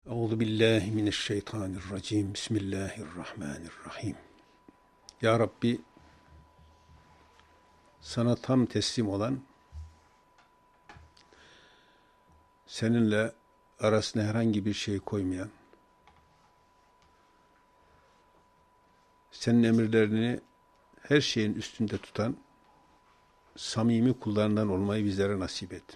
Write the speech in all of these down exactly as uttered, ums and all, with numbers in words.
Euzu billahi mineşşeytanirracim. Bismillahirrahmanirrahim. Ya Rabbi, sana tam teslim olan, seninle arasına herhangi bir şey koymayan, senin emirlerini her şeyin üstünde tutan samimi kullarından olmayı bizlere nasip et.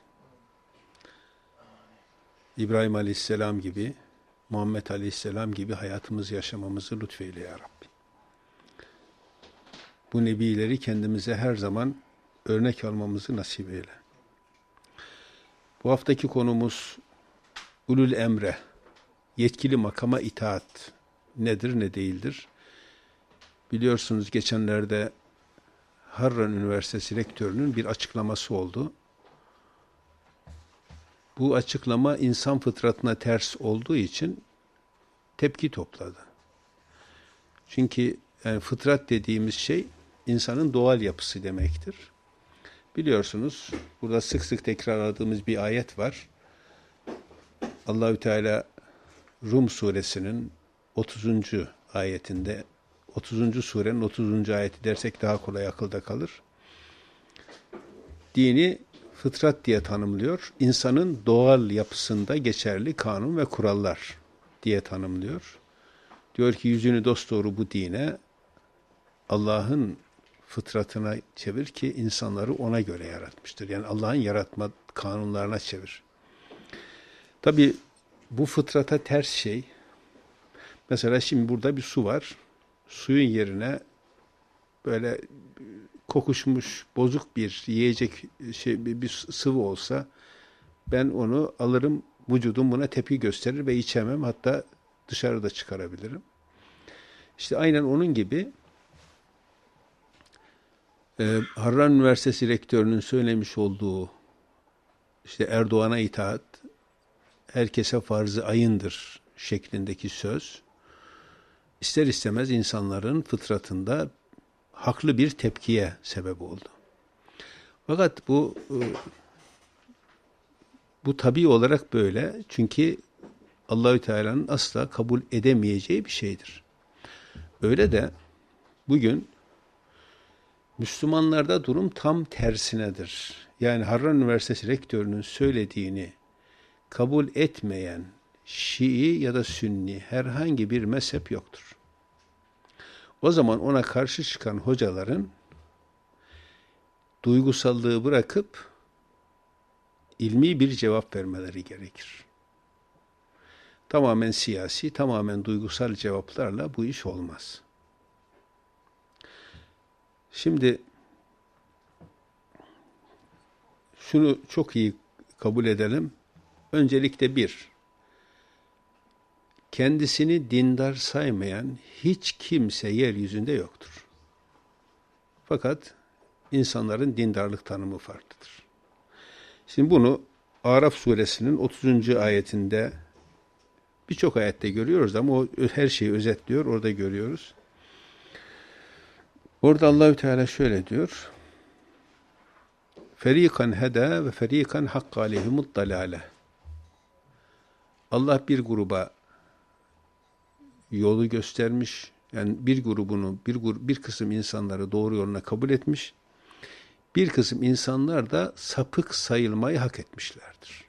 İbrahim Aleyhisselam gibi, Muhammed Aleyhisselam gibi hayatımızı yaşamamızı lütfeyle ya Rabbi. Bu nebileri kendimize her zaman örnek almamızı nasip eyle. Bu haftaki konumuz ulul emre, yetkili makama itaat nedir ne değildir? Biliyorsunuz geçenlerde Harran Üniversitesi Rektörü'nün bir açıklaması oldu. Bu açıklama insan fıtratına ters olduğu için tepki topladı. Çünkü yani fıtrat dediğimiz şey insanın doğal yapısı demektir. Biliyorsunuz burada sık sık tekrarladığımız bir ayet var. Allahü Teala Rum suresinin otuzuncu ayetinde, otuzuncu surenin otuzuncu ayeti dersek daha kolay akılda kalır. Dini fıtrat diye tanımlıyor. İnsanın doğal yapısında geçerli kanun ve kurallar diye tanımlıyor. Diyor ki yüzünü dosdoğru bu dine, Allah'ın fıtratına çevir ki insanları ona göre yaratmıştır. Yani Allah'ın yaratma kanunlarına çevir. Tabi bu fıtrata ters şey, mesela şimdi burada bir su var. Suyun yerine böyle kokuşmuş, bozuk bir yiyecek şey, bir sıvı olsa ben onu alırım, vücudum buna tepki gösterir ve içemem. Hatta dışarıda çıkarabilirim. İşte aynen onun gibi e, Harran Üniversitesi Rektörü'nün söylemiş olduğu işte Erdoğan'a itaat herkese farz-ı ayındır şeklindeki söz ister istemez insanların fıtratında haklı bir tepkiye sebep oldu. Fakat bu bu tabii olarak böyle. Çünkü Allahü Teala'nın asla kabul edemeyeceği bir şeydir. Öyle de bugün Müslümanlarda durum tam tersinedir. Yani Harran Üniversitesi Rektörü'nün söylediğini kabul etmeyen Şii ya da Sünni herhangi bir mezhep yoktur. O zaman ona karşı çıkan hocaların duygusallığı bırakıp ilmi bir cevap vermeleri gerekir. Tamamen siyasi, tamamen duygusal cevaplarla bu iş olmaz. Şimdi şunu çok iyi kabul edelim. Öncelikle bir, kendisini dindar saymayan hiç kimse yeryüzünde yoktur. Fakat insanların dindarlık tanımı farklıdır. Şimdi bunu Araf suresinin otuzuncu ayetinde birçok ayette görüyoruz ama o her şeyi özetliyor, orada görüyoruz. Orada Allahü Teala şöyle diyor. Ferikan heda ve ferikan hakka aleyhimud dalale. Allah bir gruba yolu göstermiş. Yani bir grubunu, bir grup, bir kısım insanları doğru yoluna kabul etmiş. Bir kısım insanlar da sapık sayılmayı hak etmişlerdir.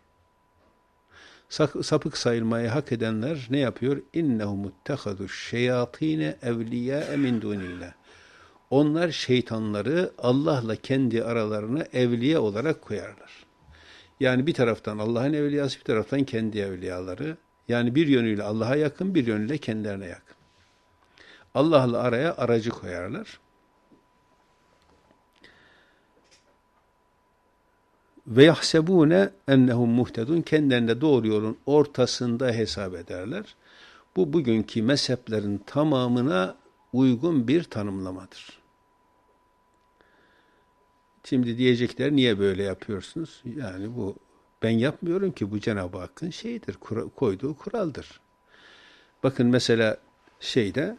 Sapık sayılmayı hak edenler ne yapıyor? İnnehum ittehadu şeyatine evliya min dunillah. Onlar şeytanları Allah'la kendi aralarına evliya olarak koyarlar. Yani bir taraftan Allah'ın evliyası, bir taraftan kendi evliyaları. Yani bir yönüyle Allah'a yakın, bir yönüyle kendilerine yakın. Allah'la araya aracı koyarlar. Ve yahsebune ennehum muhtedun, kendilerine doğru yolun ortasında hesap ederler. Bu bugünkü mezheplerin tamamına uygun bir tanımlamadır. Şimdi diyecekler niye böyle yapıyorsunuz? Yani bu ben yapmıyorum ki, bu Cenab-ı Hakk'ın şeyidir, kura, koyduğu kuraldır. Bakın mesela şeyde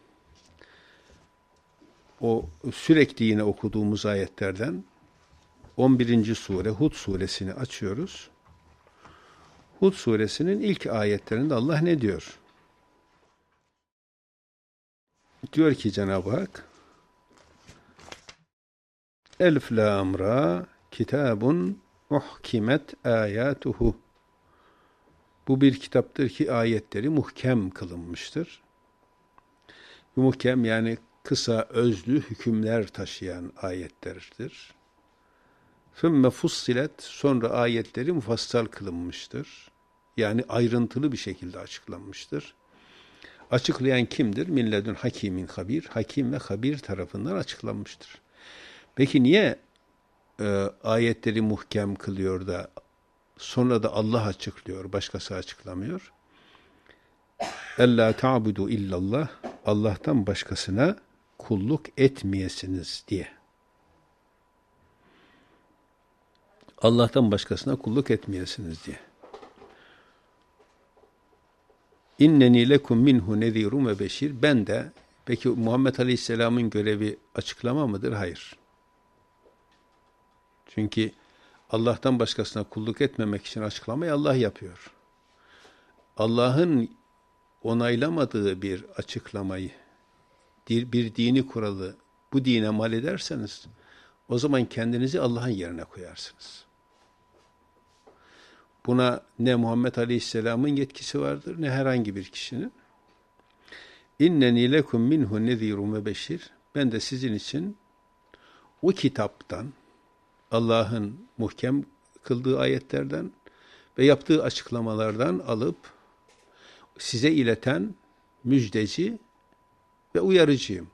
o sürekli yine okuduğumuz ayetlerden on birinci sure Hud suresini açıyoruz. Hud suresinin ilk ayetlerinde Allah ne diyor? Diyor ki Cenab-ı Hak, Elif lam ra kitabun uhkimet ayatuhu. Bu bir kitaptır ki ayetleri muhkem kılınmıştır. Muhkem yani kısa, özlü hükümler taşıyan ayetlerdir. Sümme fussilet, sonra ayetleri mufassal kılınmıştır. Yani ayrıntılı bir şekilde açıklanmıştır. Açıklayan kimdir? Milledün hakimin habir, hakim ve habir tarafından açıklanmıştır. Peki niye e, ayetleri muhkem kılıyor da sonra da Allah açıklıyor, başkası açıklamıyor? Ella ta'budu illallah, Allah'tan başkasına kulluk etmeyesiniz diye. Allah'tan başkasına kulluk etmeyesiniz diye. İnneni lekum minhu nezirun ve beşir. Ben de, peki Muhammed Aleyhisselam'ın görevi açıklama mıdır? Hayır. Çünkü Allah'tan başkasına kulluk etmemek için açıklamayı Allah yapıyor. Allah'ın onaylamadığı bir açıklamayı, bir dini kuralı bu dine mal ederseniz, o zaman kendinizi Allah'ın yerine koyarsınız. Buna ne Muhammed Aleyhisselam'ın yetkisi vardır, ne herhangi bir kişinin. İnneni lekum minhu nezirun ve beşir. Ben de sizin için o kitaptan, Allah'ın muhkem kıldığı ayetlerden ve yaptığı açıklamalardan alıp size ileten müjdeci ve uyarıcıyım.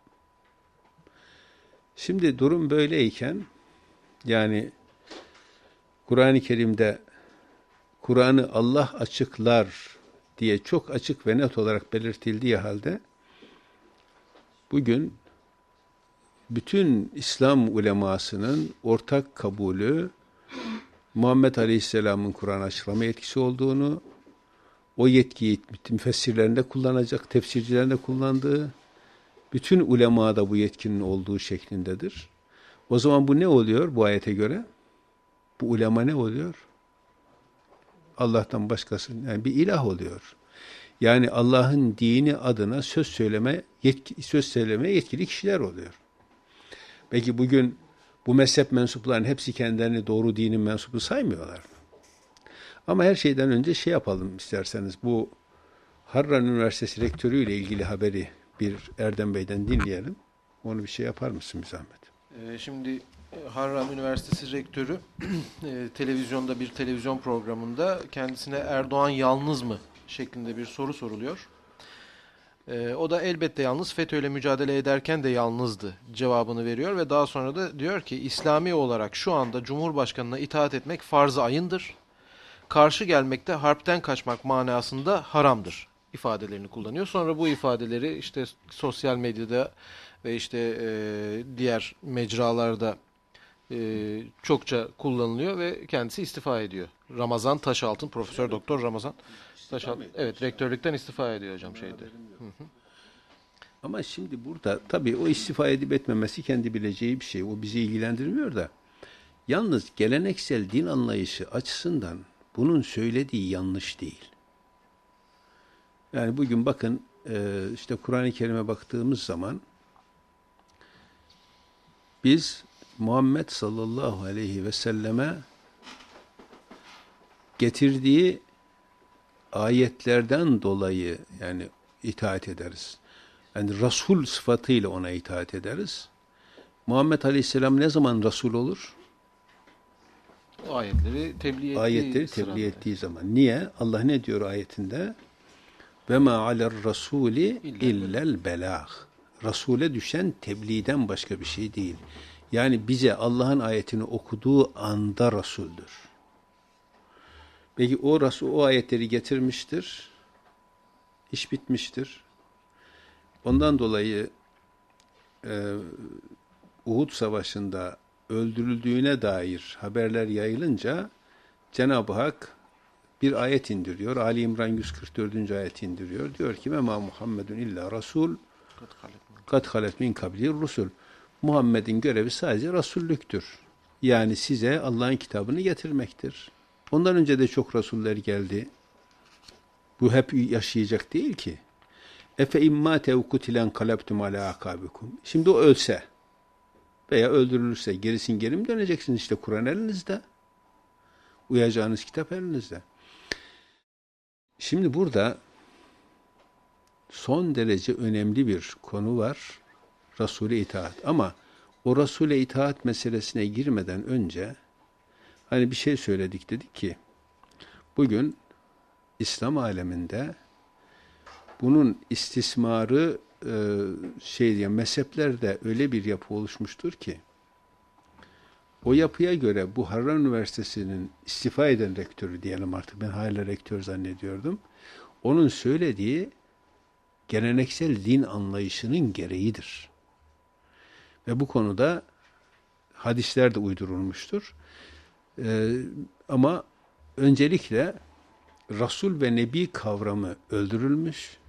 Şimdi durum böyleyken, yani Kur'an-ı Kerim'de Kur'an'ı Allah açıklar diye çok açık ve net olarak belirtildiği halde bugün bütün İslam ulemasının ortak kabulü Muhammed Aleyhisselam'ın Kur'an açıklama yetkisi olduğunu, o yetkiyi müfessirlerinde kullanacak, tefsircilerinde kullandığı, bütün ulemada bu yetkinin olduğu şeklindedir. O zaman bu ne oluyor bu ayete göre? Bu ulema ne oluyor? Allah'tan başkası, yani bir ilah oluyor. Yani Allah'ın dini adına söz söyleme, yetki, söz söylemeye yetkili kişiler oluyor. Peki bugün bu mezhep mensuplarının hepsi kendilerini doğru dinin mensubu saymıyorlar mı? Ama her şeyden önce şey yapalım isterseniz, bu Harran Üniversitesi Rektörü ile ilgili haberi bir Erdem Bey'den dinleyelim. Onu bir şey yapar mısın bir zahmet? Ee, şimdi Harran Üniversitesi Rektörü e, televizyonda bir televizyon programında kendisine Erdoğan yalnız mı şeklinde bir soru soruluyor. E, o da elbette yalnız, FETÖ'yle mücadele ederken de yalnızdı cevabını veriyor ve daha sonra da diyor ki İslami olarak şu anda Cumhurbaşkanı'na itaat etmek farz-ı ayındır. Karşı gelmek de harpten kaçmak manasında haramdır ifadelerini kullanıyor. Sonra bu ifadeleri işte sosyal medyada ve işte e, diğer mecralarda e, çokça kullanılıyor ve kendisi istifa ediyor. Ramazan Taşaltın, Profesör Doktor Ramazan Taşaltın. Evet, rektörlükten istifa ediyor hocam şeyde. Hı hı. Ama şimdi burada tabii o istifa edip etmemesi kendi bileceği bir şey. O bizi ilgilendirmiyor da. Yalnız geleneksel din anlayışı açısından bunun söylediği yanlış değil. Yani bugün bakın işte Kur'an-ı Kerim'e baktığımız zaman biz Muhammed sallallahu aleyhi ve selleme getirdiği ayetlerden dolayı yani itaat ederiz. Yani Resul sıfatıyla ona itaat ederiz. Muhammed Aleyhisselam ne zaman Resul olur? O ayetleri tebliğ ettiği, ayetleri tebliğ ettiği zaman. Niye? Allah ne diyor ayetinde? Ve ma aler rasuli illel belag. Rasule düşen tebliğden başka bir şey değil. Yani bize Allah'ın ayetini okuduğu anda Resul'dür. Peki o Resul o ayetleri getirmiştir. İş bitmiştir. Ondan dolayı e, Uhud Savaşı'nda öldürüldüğüne dair haberler yayılınca Cenab-ı Hak bir ayet indiriyor. Ali İmran yüz kırk dördüncü ayet indiriyor. Diyor ki: "Mema Muhammedun illa Rasul kad halet min kablihi rusul." Muhammed'in görevi sadece rasullüktür. Yani size Allah'ın kitabını getirmektir. Ondan önce de çok rasuller geldi. Bu hep yaşayacak değil ki. Efe imma tevkutilen kalabtum ala akabikum. Şimdi o ölse veya öldürülürse gerisin geri mi döneceksiniz? İşte Kur'an elinizde. Uyacağınız kitap elinizde. Şimdi burada son derece önemli bir konu var. Resul'e itaat. Ama o Resul'e itaat meselesine girmeden önce hani bir şey söyledik, dedik ki bugün İslam aleminde bunun istismarı e, şey diye mezheplerde öyle bir yapı oluşmuştur ki o yapıya göre bu Harran Üniversitesi'nin istifa eden rektörü diyelim, artık ben hala rektör zannediyordum. Onun söylediği geleneksel din anlayışının gereğidir. Ve bu konuda hadisler de uydurulmuştur. Ee, ama öncelikle Resul ve Nebi kavramı öldürülmüş.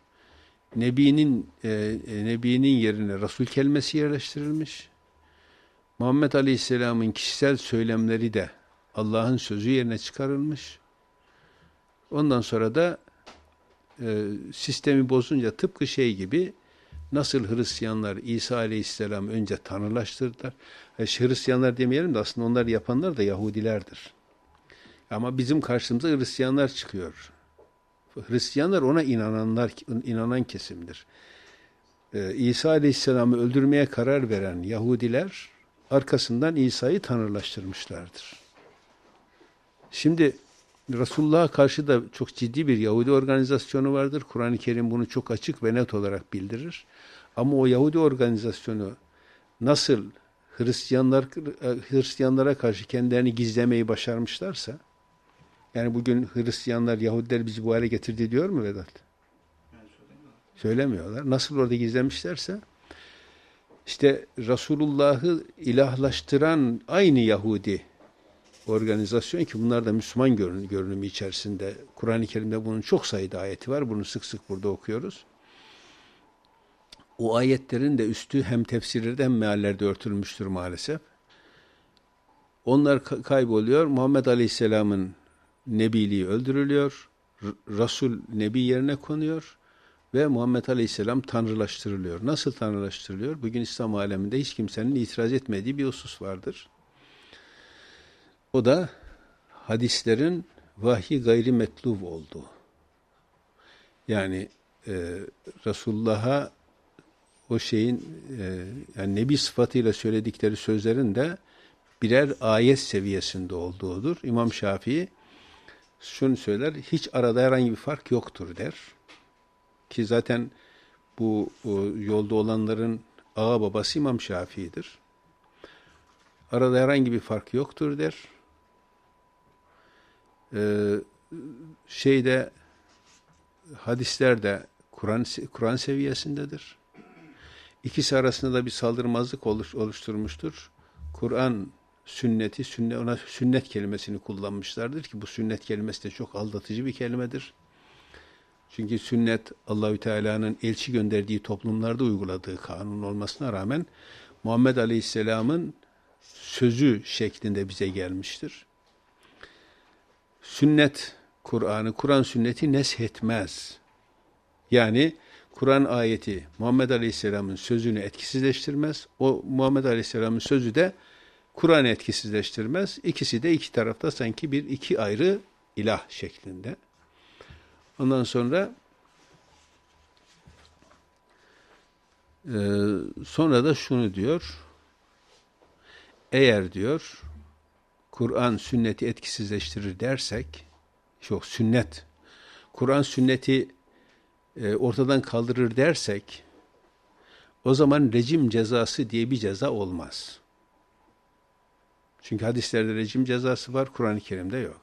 Nebinin e, Nebinin yerine Resul kelimesi yerleştirilmiş. Muhammed Aleyhisselam'ın kişisel söylemleri de Allah'ın sözü yerine çıkarılmış. Ondan sonra da e, sistemi bozunca tıpkı şey gibi, nasıl Hristiyanlar İsa Aleyhisselam önce tanrılaştırdılar. E, Hristiyanlar demeyelim de aslında onları yapanlar da Yahudilerdir. Ama bizim karşımıza Hristiyanlar çıkıyor. Hristiyanlar ona inananlar, inanan kesimdir. Ee, İsa Aleyhisselam'ı öldürmeye karar veren Yahudiler arkasından İsa'yı tanrılaştırmışlardır. Şimdi Resulullah'a karşı da çok ciddi bir Yahudi organizasyonu vardır. Kur'an-ı Kerim bunu çok açık ve net olarak bildirir. Ama o Yahudi organizasyonu nasıl Hristiyanlar Hristiyanlara karşı kendilerini gizlemeyi başarmışlarsa, yani bugün Hristiyanlar Yahudiler bizi bu hale getirdi diyor mu Vedat? Söylemiyorlar. Nasıl orada gizlemişlerse, işte Resulullah'ı ilahlaştıran aynı Yahudi organizasyon ki bunlar da Müslüman görün, görünümü içerisinde. Kur'an-ı Kerim'de bunun çok sayıda ayeti var. Bunu sık sık burada okuyoruz. O ayetlerin de üstü hem tefsirlerde hem meallerde örtülmüştür maalesef. Onlar kayboluyor. Muhammed Aleyhisselam'ın Nebiliği öldürülüyor. Resul Nebi yerine konuyor. Ve Muhammed Aleyhisselam tanrılaştırılıyor. Nasıl tanrılaştırılıyor? Bugün İslam aleminde hiç kimsenin itiraz etmediği bir husus vardır. O da hadislerin vahyi gayri metlub olduğu. Yani e, Resulullah'a o şeyin e, yani Nebi sıfatıyla söyledikleri sözlerin de birer ayet seviyesinde olduğudur. İmam Şafii şunu söyler, hiç arada herhangi bir fark yoktur der. Ki zaten bu yolda olanların ağa babası İmam Şafii'dir. Arada herhangi bir fark yoktur der. Ee, şeyde hadislerde Kur'an Kur'an seviyesindedir. İkisi arasında da bir saldırmazlık oluş, oluşturmuştur. Kur'an sünneti, sünnet, ona sünnet kelimesini kullanmışlardır ki bu sünnet kelimesi de çok aldatıcı bir kelimedir. Çünkü sünnet Allahü Teala'nın elçi gönderdiği toplumlarda uyguladığı kanun olmasına rağmen Muhammed Aleyhisselam'ın sözü şeklinde bize gelmiştir. Sünnet Kur'an'ı, Kur'an sünneti neshetmez. Yani Kur'an ayeti Muhammed Aleyhisselam'ın sözünü etkisizleştirmez. O Muhammed Aleyhisselam'ın sözü de Kur'an'ı etkisizleştirmez. İkisi de iki tarafta sanki bir iki ayrı ilah şeklinde. Ondan sonra e, sonra da şunu diyor. Eğer diyor Kur'an sünneti etkisizleştirir dersek, yok sünnet, Kur'an sünneti e, ortadan kaldırır dersek, o zaman rejim cezası diye bir ceza olmaz. Çünkü hadislerde rejim cezası var, Kur'an-ı Kerim'de yok.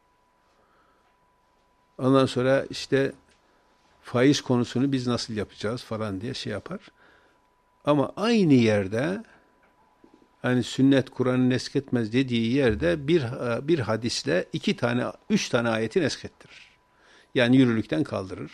Ondan sonra işte faiz konusunu biz nasıl yapacağız falan diye şey yapar. Ama aynı yerde hani sünnet Kur'an'ı nesketmez dediği yerde bir bir hadisle iki tane, üç tane ayeti neskettirir. Yani yürürlükten kaldırır.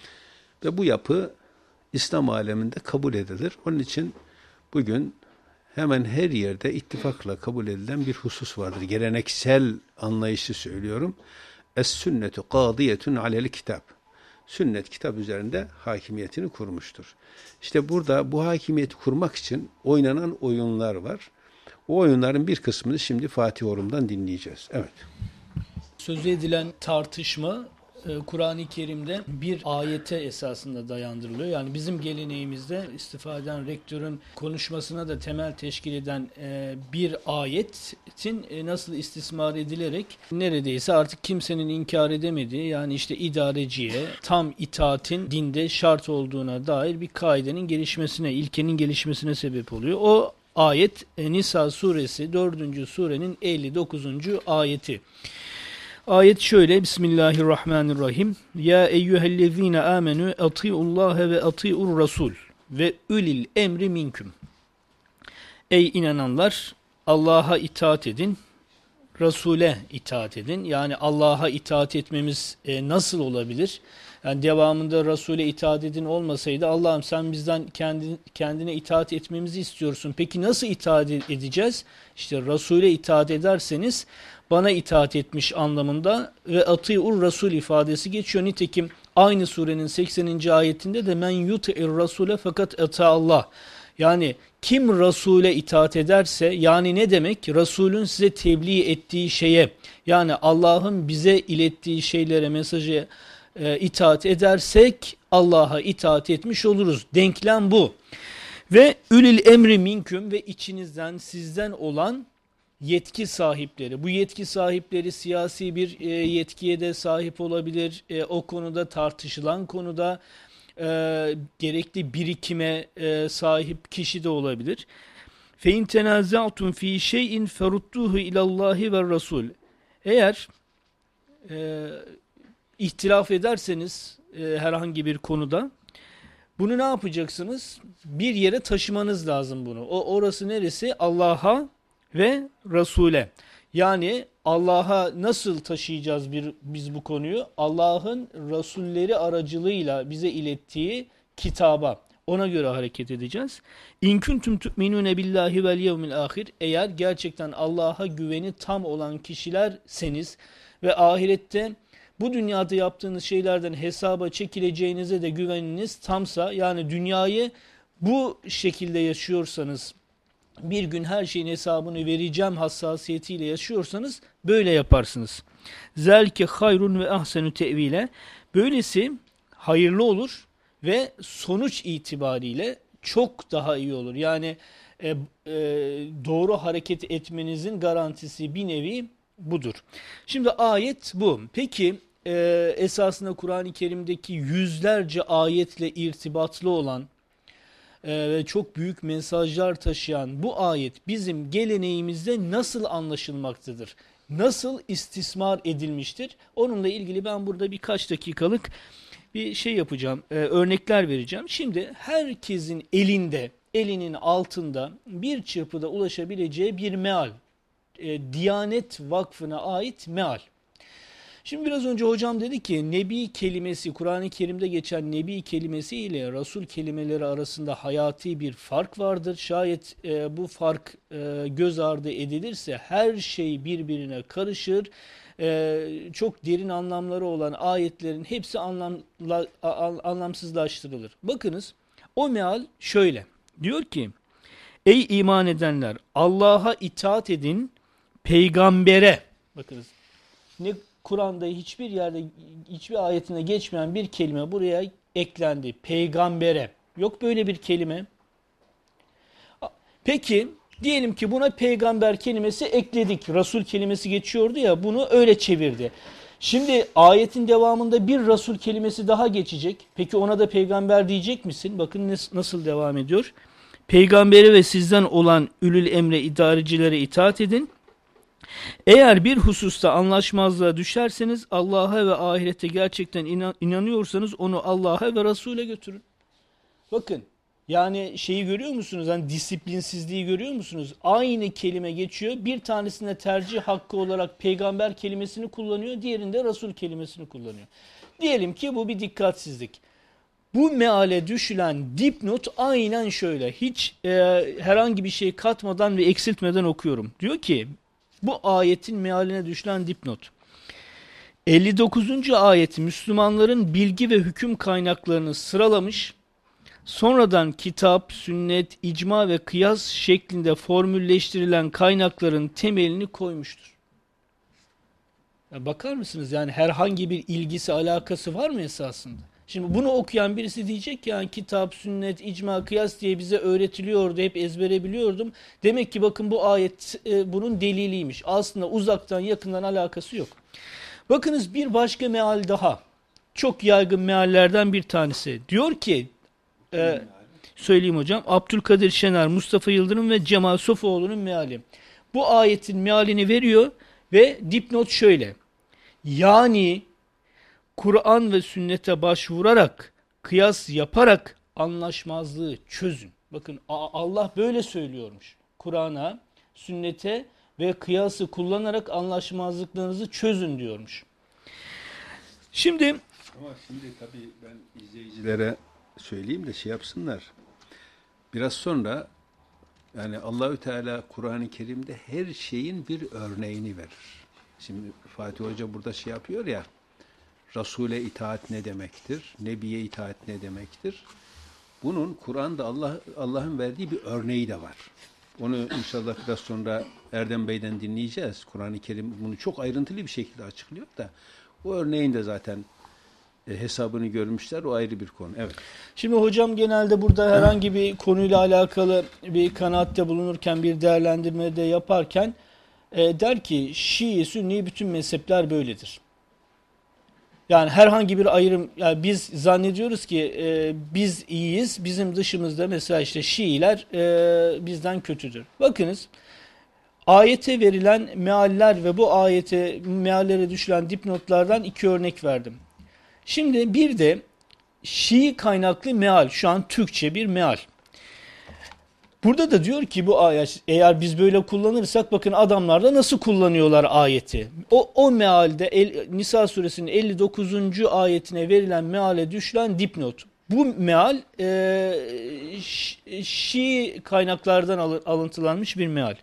Ve bu yapı İslam aleminde kabul edilir. Onun için bugün hemen her yerde ittifakla kabul edilen bir husus vardır. Geleneksel anlayışı söylüyorum. Es-sünnetu kadiyetun alel kitap. Sünnet kitap üzerinde hakimiyetini kurmuştur. İşte burada bu hakimiyeti kurmak için oynanan oyunlar var. O oyunların bir kısmını şimdi Fatih Orum'dan dinleyeceğiz. Evet. Sözü edilen tartışma Kur'an-ı Kerim'de bir ayete esasında dayandırılıyor. Yani bizim geleneğimizde istifa eden rektörün konuşmasına da temel teşkil eden bir ayetin nasıl istismar edilerek neredeyse artık kimsenin inkar edemediği, yani işte idareciye tam itaatin dinde şart olduğuna dair bir kaidenin gelişmesine, ilkenin gelişmesine sebep oluyor. O ayet Nisa suresi dördüncü surenin elli dokuzuncu ayeti. Ayet şöyle: Bismillahirrahmanirrahim. Ya eyyühellezine amenu atiullaha ve atiur rasul ve ulil emri minkum. Ey inananlar, Allah'a itaat edin, Resul'e itaat edin. Yani Allah'a itaat etmemiz e, nasıl olabilir? Yani devamında Resul'e itaat edin olmasaydı, Allah'ım sen bizden kendi, kendine itaat etmemizi istiyorsun. Peki nasıl itaat edeceğiz? İşte Resul'e itaat ederseniz bana itaat etmiş anlamında ve ati'ur Rasul ifadesi geçiyor. Nitekim aynı surenin sekseninci ayetinde de men yuti'ir Rasule fakat ata Allah. Yani kim Resul'e itaat ederse, yani ne demek? Resul'ün size tebliğ ettiği şeye, yani Allah'ın bize ilettiği şeylere, mesajı e, itaat edersek Allah'a itaat etmiş oluruz. Denklem bu. Ve ülül emri minküm, ve içinizden, sizden olan yetki sahipleri. Bu yetki sahipleri siyasi bir e, yetkiye de sahip olabilir. E, o konuda tartışılan konuda e, gerekli birikime e, sahip kişi de olabilir. Fe in tenaza'tum fi şey'in ferudduhu ilallahi ve rasul. Eğer e, ihtilaf ederseniz e, herhangi bir konuda, bunu ne yapacaksınız? Bir yere taşımanız lazım bunu. O orası neresi? Allah'a ve Resul'e. Yani Allah'a nasıl taşıyacağız bir, biz bu konuyu? Allah'ın Resulleri aracılığıyla bize ilettiği kitaba. Ona göre hareket edeceğiz. İn kuntum tu'minune billahi vel yevmil ahir. Eğer gerçekten Allah'a güveni tam olan kişilerseniz ve ahirette bu dünyada yaptığınız şeylerden hesaba çekileceğinize de güveniniz tamsa, yani dünyayı bu şekilde yaşıyorsanız, bir gün her şeyin hesabını vereceğim hassasiyetiyle yaşıyorsanız böyle yaparsınız. Zelke hayrun ve ahsenu tevile. Böylesi hayırlı olur ve sonuç itibariyle çok daha iyi olur. Yani e, e, doğru hareket etmenizin garantisi bir nevi budur. Şimdi ayet bu. Peki e, esasında Kur'an-ı Kerim'deki yüzlerce ayetle irtibatlı olan ve ee, çok büyük mesajlar taşıyan bu ayet bizim geleneğimizde nasıl anlaşılmaktadır? Nasıl istismar edilmiştir? Onunla ilgili ben burada birkaç dakikalık bir şey yapacağım, e, örnekler vereceğim. Şimdi herkesin elinde, elinin altında bir çırpıda ulaşabileceği bir meal, e, Diyanet Vakfı'na ait meal. Şimdi biraz önce hocam dedi ki Nebi kelimesi, Kur'an-ı Kerim'de geçen Nebi kelimesi ile Resul kelimeleri arasında hayati bir fark vardır. Şayet e, bu fark e, göz ardı edilirse her şey birbirine karışır. E, çok derin anlamları olan ayetlerin hepsi anlamla, a, anlamsızlaştırılır. Bakınız, o meal şöyle diyor ki: ey iman edenler, Allah'a itaat edin, peygambere. Bakınız, ne Kur'an'da hiçbir yerde, hiçbir ayetine geçmeyen bir kelime buraya eklendi. Peygambere. Yok böyle bir kelime. Peki diyelim ki buna peygamber kelimesi ekledik. Resul kelimesi geçiyordu ya, bunu öyle çevirdi. Şimdi ayetin devamında bir Resul kelimesi daha geçecek. Peki ona da peygamber diyecek misin? Bakın nasıl devam ediyor. Peygambere ve sizden olan ülül emre idarecilere itaat edin. Eğer bir hususta anlaşmazlığa düşerseniz, Allah'a ve ahirete gerçekten inan inanıyorsanız onu Allah'a ve Resul'e götürün. Bakın, yani şeyi görüyor musunuz? Yani disiplinsizliği görüyor musunuz? Aynı kelime geçiyor. Bir tanesinde tercih hakkı olarak peygamber kelimesini kullanıyor. Diğerinde Resul kelimesini kullanıyor. Diyelim ki bu bir dikkatsizlik. Bu meale düşülen dipnot aynen şöyle. Hiç e, herhangi bir şey katmadan ve eksiltmeden okuyorum. Diyor ki bu ayetin mealine düşülen dipnot. elli dokuzuncu ayet Müslümanların bilgi ve hüküm kaynaklarını sıralamış, sonradan kitap, sünnet, icma ve kıyas şeklinde formülleştirilen kaynakların temelini koymuştur. Ya bakar mısınız, yani herhangi bir ilgisi, alakası var mı esasında? Şimdi bunu okuyan birisi diyecek ki yani kitap, sünnet, icma, kıyas diye bize öğretiliyordu, hep ezbere biliyordum. Demek ki bakın bu ayet e, bunun deliliymiş. Aslında uzaktan yakından alakası yok. Bakınız bir başka meal daha. Çok yaygın meallerden bir tanesi. Diyor ki, e, söyleyeyim hocam, Abdülkadir Şener, Mustafa Yıldırım ve Cemal Sofuoğlu'nun meali. Bu ayetin mealini veriyor ve dipnot şöyle. Yani Kur'an ve sünnete başvurarak, kıyas yaparak anlaşmazlığı çözün. Bakın Allah böyle söylüyormuş. Kur'an'a, sünnete ve kıyası kullanarak anlaşmazlıklarınızı çözün diyormuş. Şimdi ama şimdi tabii ben izleyicilere söyleyeyim de şey yapsınlar. Biraz sonra yani Allahü Teala Kur'an-ı Kerim'de her şeyin bir örneğini verir. Şimdi Fatih Hoca burada şey yapıyor ya, Resul'e itaat ne demektir? Nebiye itaat ne demektir? Bunun Kur'an'da Allah Allah'ın verdiği bir örneği de var. Onu inşallah biraz sonra Erdem Bey'den dinleyeceğiz. Kur'an-ı Kerim bunu çok ayrıntılı bir şekilde açıklıyor da o örneğin de zaten e, hesabını görmüşler. O ayrı bir konu. Evet. Şimdi hocam genelde burada herhangi bir konuyla alakalı bir kanaatte bulunurken, bir değerlendirme de yaparken e, der ki Şii, Sünni bütün mezhepler böyledir. Yani herhangi bir ayrım, yani biz zannediyoruz ki e, biz iyiyiz, bizim dışımızda mesela işte Şiiler e, bizden kötüdür. Bakınız, ayete verilen mealler ve bu ayete, meallere düşülen dipnotlardan iki örnek verdim. Şimdi bir de Şii kaynaklı meal, şu an Türkçe bir meal. Burada da diyor ki bu ayet, eğer biz böyle kullanırsak bakın adamlar da nasıl kullanıyorlar ayeti. O, o mealde el, Nisa suresinin elli dokuzuncu ayetine verilen meale düşülen dipnot. Bu meal e, Şii kaynaklardan alıntılanmış bir meal.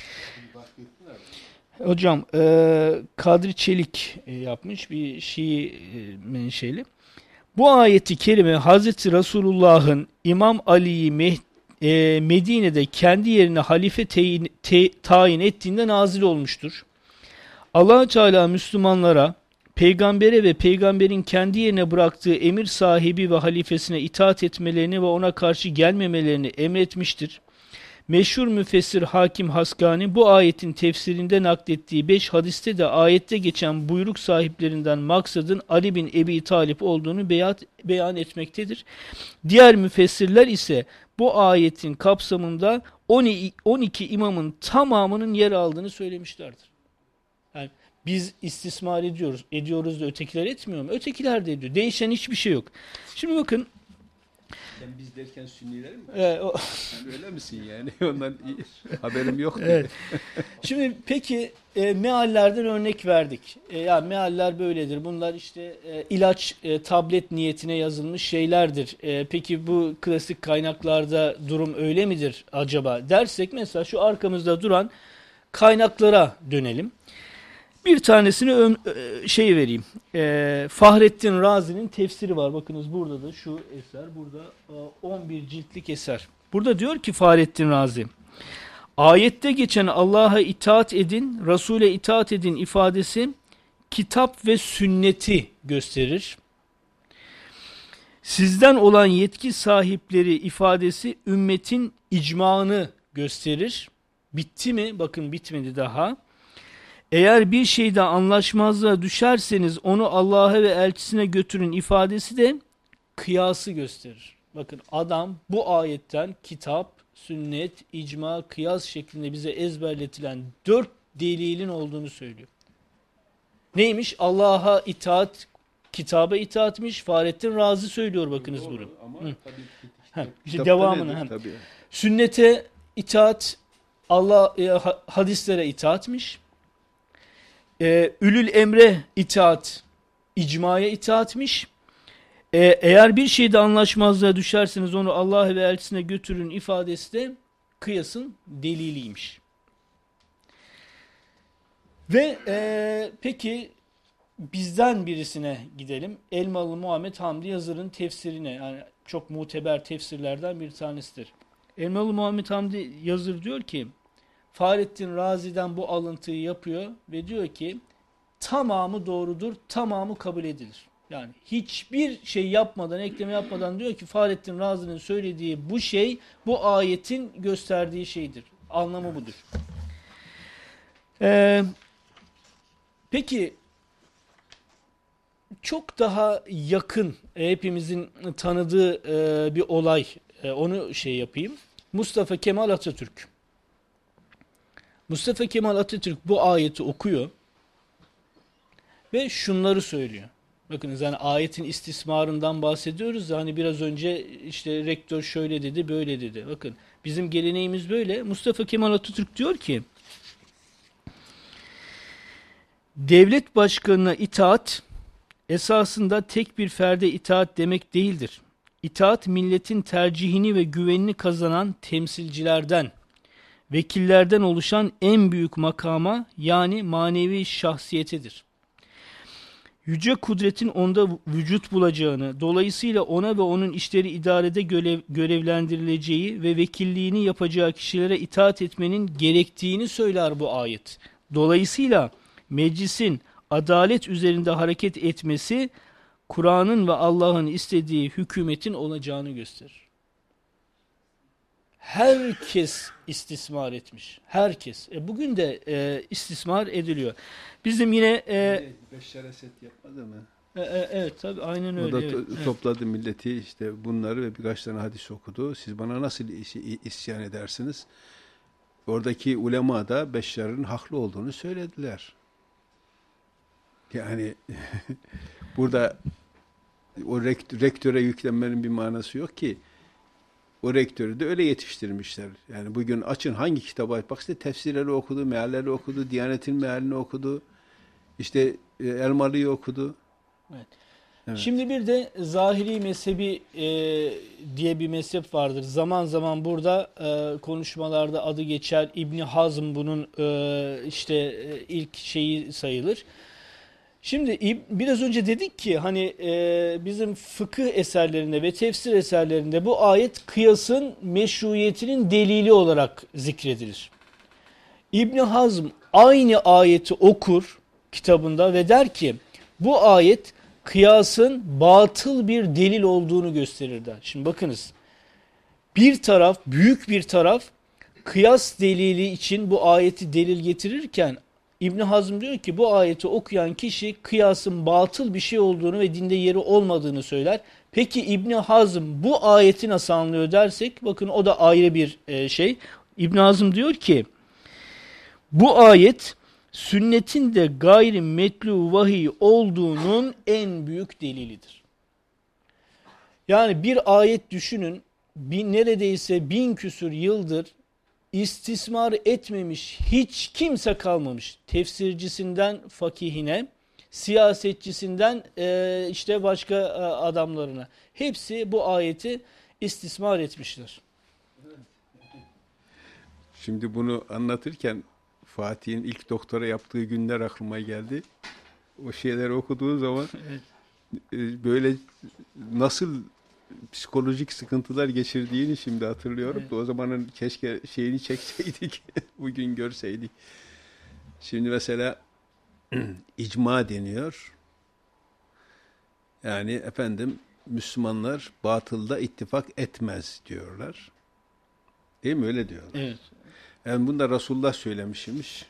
Hocam e, Kadri Çelik e, yapmış bir Şii e, menşeli. Bu ayeti kerime Hazreti Resulullah'ın İmam Ali'yi Mehdi E, Medine'de kendi yerine halife teyin, te, tayin ettiğinde nazil olmuştur. Allah Teala Müslümanlara, peygambere ve peygamberin kendi yerine bıraktığı emir sahibi ve halifesine itaat etmelerini ve ona karşı gelmemelerini emretmiştir. Meşhur müfessir Hakim Haskani bu ayetin tefsirinde naklettiği beş hadiste de ayette geçen buyruk sahiplerinden maksadın Ali bin Ebi Talip olduğunu beyan, beyan etmektedir. Diğer müfessirler ise bu ayetin kapsamında on iki imamın tamamının yer aldığını söylemişlerdir. Yani biz istismar ediyoruz, ediyoruz da ötekiler etmiyor mu? Ötekiler de ediyor. Değişen hiçbir şey yok. Şimdi bakın. Sen biz derken Sünniler mi? Evet, o... Sen öyle misin yani? Ondan haberim yok. Evet. Şimdi peki e, meallerden örnek verdik. E, ya mealler böyledir. Bunlar işte e, ilaç, e, tablet niyetine yazılmış şeylerdir. E, peki bu klasik kaynaklarda durum öyle midir acaba dersek, mesela şu arkamızda duran kaynaklara dönelim. Bir tanesini ön, şey vereyim. E, Fahrettin Razi'nin tefsiri var. Bakınız burada da şu eser. Burada on bir ciltlik eser. Burada diyor ki Fahrettin Razi, ayette geçen Allah'a itaat edin, Resul'e itaat edin ifadesi kitap ve sünneti gösterir. Sizden olan yetki sahipleri ifadesi ümmetin icmağını gösterir. Bitti mi? Bakın bitmedi daha. Eğer bir şeyde anlaşmazlığa düşerseniz onu Allah'a ve elçisine götürün ifadesi de kıyası gösterir. Bakın adam bu ayetten kitap, sünnet, icma, kıyas şeklinde bize ezberletilen dört delilin olduğunu söylüyor. Neymiş? Allah'a itaat, kitaba itaatmiş. Fahrettin Razi söylüyor bakınız doğru, bunu. Ama Hı. tabii Ha, işte devamını. Nedir, tabii. Sünnete itaat, Allah e, hadislere itaatmiş. Ee, ülül emre itaat, icmaya itaatmiş. E, eğer bir şeyde anlaşmazlığa düşerseniz onu Allah ve elçisine götürün ifadesi de kıyasın deliliymiş. Ve e, peki bizden birisine gidelim. Elmalı Muhammed Hamdi Yazır'ın tefsirine, yani çok muteber tefsirlerden bir tanesidir. Elmalı Muhammed Hamdi Yazır diyor ki, Fahrettin Razi'den bu alıntıyı yapıyor ve diyor ki tamamı doğrudur, tamamı kabul edilir. Yani hiçbir şey yapmadan, ekleme yapmadan diyor ki Fahrettin Razi'nin söylediği bu şey, bu ayetin gösterdiği şeydir. Anlamı budur. Ee, peki çok daha yakın, e, hepimizin tanıdığı e, bir olay, e, onu şey yapayım. Mustafa Kemal Atatürk. Mustafa Kemal Atatürk bu ayeti okuyor ve şunları söylüyor. Bakınız, yani ayetin istismarından bahsediyoruz da hani biraz önce işte rektör şöyle dedi, böyle dedi. Bakın bizim geleneğimiz böyle. Mustafa Kemal Atatürk diyor ki, devlet başkanına itaat esasında tek bir ferde itaat demek değildir. İtaat milletin tercihini ve güvenini kazanan temsilcilerden, vekillerden oluşan en büyük makama, yani manevi şahsiyetedir. Yüce kudretin onda vücut bulacağını, dolayısıyla ona ve onun işleri idarede görev, görevlendirileceği ve vekilliğini yapacağı kişilere itaat etmenin gerektiğini söyler bu ayet. Dolayısıyla meclisin adalet üzerinde hareket etmesi, Kur'an'ın ve Allah'ın istediği hükümetin olacağını gösterir. Herkes istismar etmiş. Herkes. E bugün de e, istismar ediliyor. Bizim yine... E, Beşşar Esed yapmadı mı? E, e, evet tabii aynen öyle. O da evet, to- topladı evet. milleti, işte bunları ve birkaç tane hadis okudu. Siz bana nasıl isyan edersiniz? Oradaki ulema da Beşşar'ın haklı olduğunu söylediler. Yani burada o rektöre yüklenmenin bir manası yok ki. O rektörü de öyle yetiştirmişler. Yani bugün açın hangi kitaba, bak işte tefsirleri okudu, mealleri okudu, Diyanet'in mealini okudu, işte Elmalı'yı okudu. Evet. Evet. Şimdi bir de Zahiri mezhebi e, diye bir mezhep vardır. Zaman zaman burada e, konuşmalarda adı geçer. İbni Hazm bunun e, işte e, ilk şeyi sayılır. Şimdi biraz önce dedik ki hani e, bizim fıkıh eserlerinde ve tefsir eserlerinde bu ayet kıyasın meşruiyetinin delili olarak zikredilir. İbni Hazm aynı ayeti okur kitabında ve der ki bu ayet kıyasın batıl bir delil olduğunu gösterir der. Şimdi bakınız, bir taraf, büyük bir taraf kıyas delili için bu ayeti delil getirirken İbn Hazm diyor ki bu ayeti okuyan kişi kıyasın batıl bir şey olduğunu ve dinde yeri olmadığını söyler. Peki İbn Hazm bu ayeti nasıl anlıyor dersek, bakın o da ayrı bir şey. İbn Hazm diyor ki bu ayet sünnetin de gayri metlu vahiy olduğunun en büyük delilidir. Yani bir ayet düşünün, bin, neredeyse bin küsur yıldır istismar etmemiş hiç kimse kalmamış. Tefsircisinden fakihine, siyasetçisinden e, işte başka e, adamlarına. Hepsi bu ayeti istismar etmişler. Şimdi bunu anlatırken Fatih'in ilk doktora yaptığı günler aklıma geldi. O şeyleri okuduğu zaman evet. e, böyle nasıl psikolojik sıkıntılar geçirdiğini şimdi hatırlıyorum evet. da o zamanın keşke şeyini çekseydik, bugün görseydik. Şimdi mesela icma deniyor. Yani efendim Müslümanlar batılda ittifak etmez diyorlar. Değil mi? Öyle diyorlar. Evet. Yani bunu da Resulullah söylemişmiş.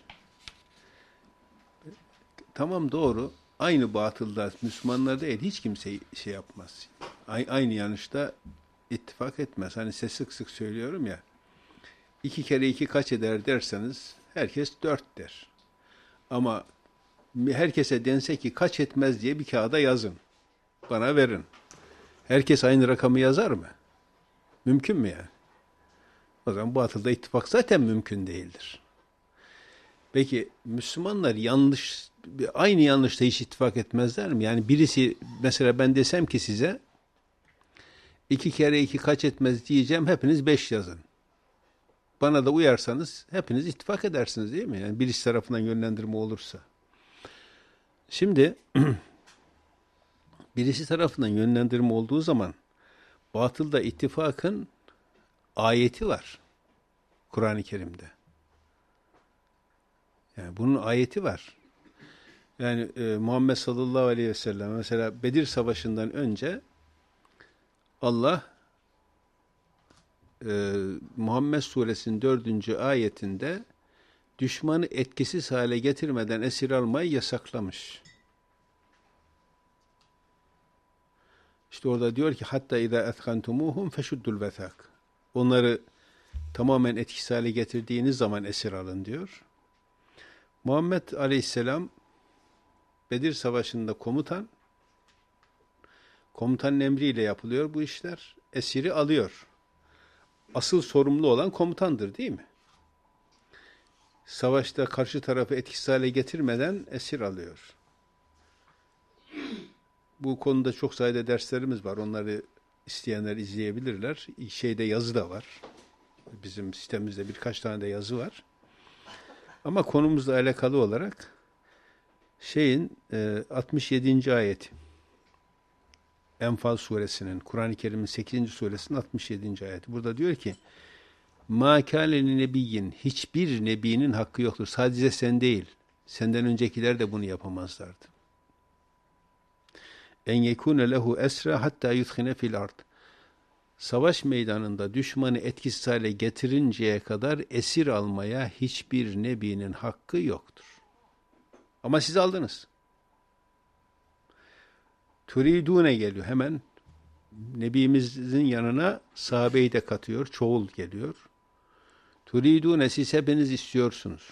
Tamam, doğru. Aynı batılda Müslümanlar değil, hiç kimse şey yapmaz. Aynı yanlışta ittifak etmez. Hani size sık sık söylüyorum ya, iki kere iki kaç eder derseniz herkes dört der. Ama herkese dense ki kaç etmez diye bir kağıda yazın. Bana verin. Herkes aynı rakamı yazar mı? Mümkün mü yani? O zaman batılda ittifak zaten mümkün değildir. Peki Müslümanlar yanlış aynı yanlışta hiç ittifak etmezler mi? Yani birisi, mesela ben desem ki size iki kere iki kaç etmez diyeceğim, hepiniz beş yazın. Bana da uyarsanız hepiniz ittifak edersiniz değil mi? Yani birisi tarafından yönlendirme olursa. Şimdi birisi tarafından yönlendirme olduğu zaman batılda ittifakın ayeti var Kur'an-ı Kerim'de. Yani bunun ayeti var. Yani e, Muhammed sallallahu aleyhi ve sellem mesela Bedir Savaşı'ndan önce Allah e, Muhammed Suresinin dördüncü ayetinde düşmanı etkisiz hale getirmeden esir almayı yasaklamış. İşte orada diyor ki hatta izâ ethkantumuhum feşuddul vethâk. Onları tamamen etkisiz hale getirdiğiniz zaman esir alın diyor. Muhammed Aleyhisselam Bedir Savaşı'nda komutan, komutanın emriyle yapılıyor bu işler. Esiri alıyor. Asıl sorumlu olan komutandır değil mi? Savaşta karşı tarafı etkisiz hale getirmeden esir alıyor. Bu konuda çok sayıda derslerimiz var. Onları isteyenler izleyebilirler. Şeyde yazı da var. Bizim sitemizde birkaç tane de yazı var. Ama konumuzla alakalı olarak şeyin altmış yedinci ayeti. Enfal suresinin, Kur'an-ı Kerim'in sekizinci suresinin altmış yedinci ayeti. Burada diyor ki مَا كَانَ لِنَبِيٍّ Hiçbir nebinin hakkı yoktur. Sadece sen değil. Senden öncekiler de bunu yapamazlardı. En yekune lehu esra hatta yudhine fil ard. Savaş meydanında düşmanı etkisiz hale getirinceye kadar esir almaya hiçbir nebinin hakkı yoktur. Ama siz aldınız. Turidune geliyor hemen. Nebimizin yanına sahabeyi de katıyor. Çoğul geliyor. Turidune siz hepiniz istiyorsunuz.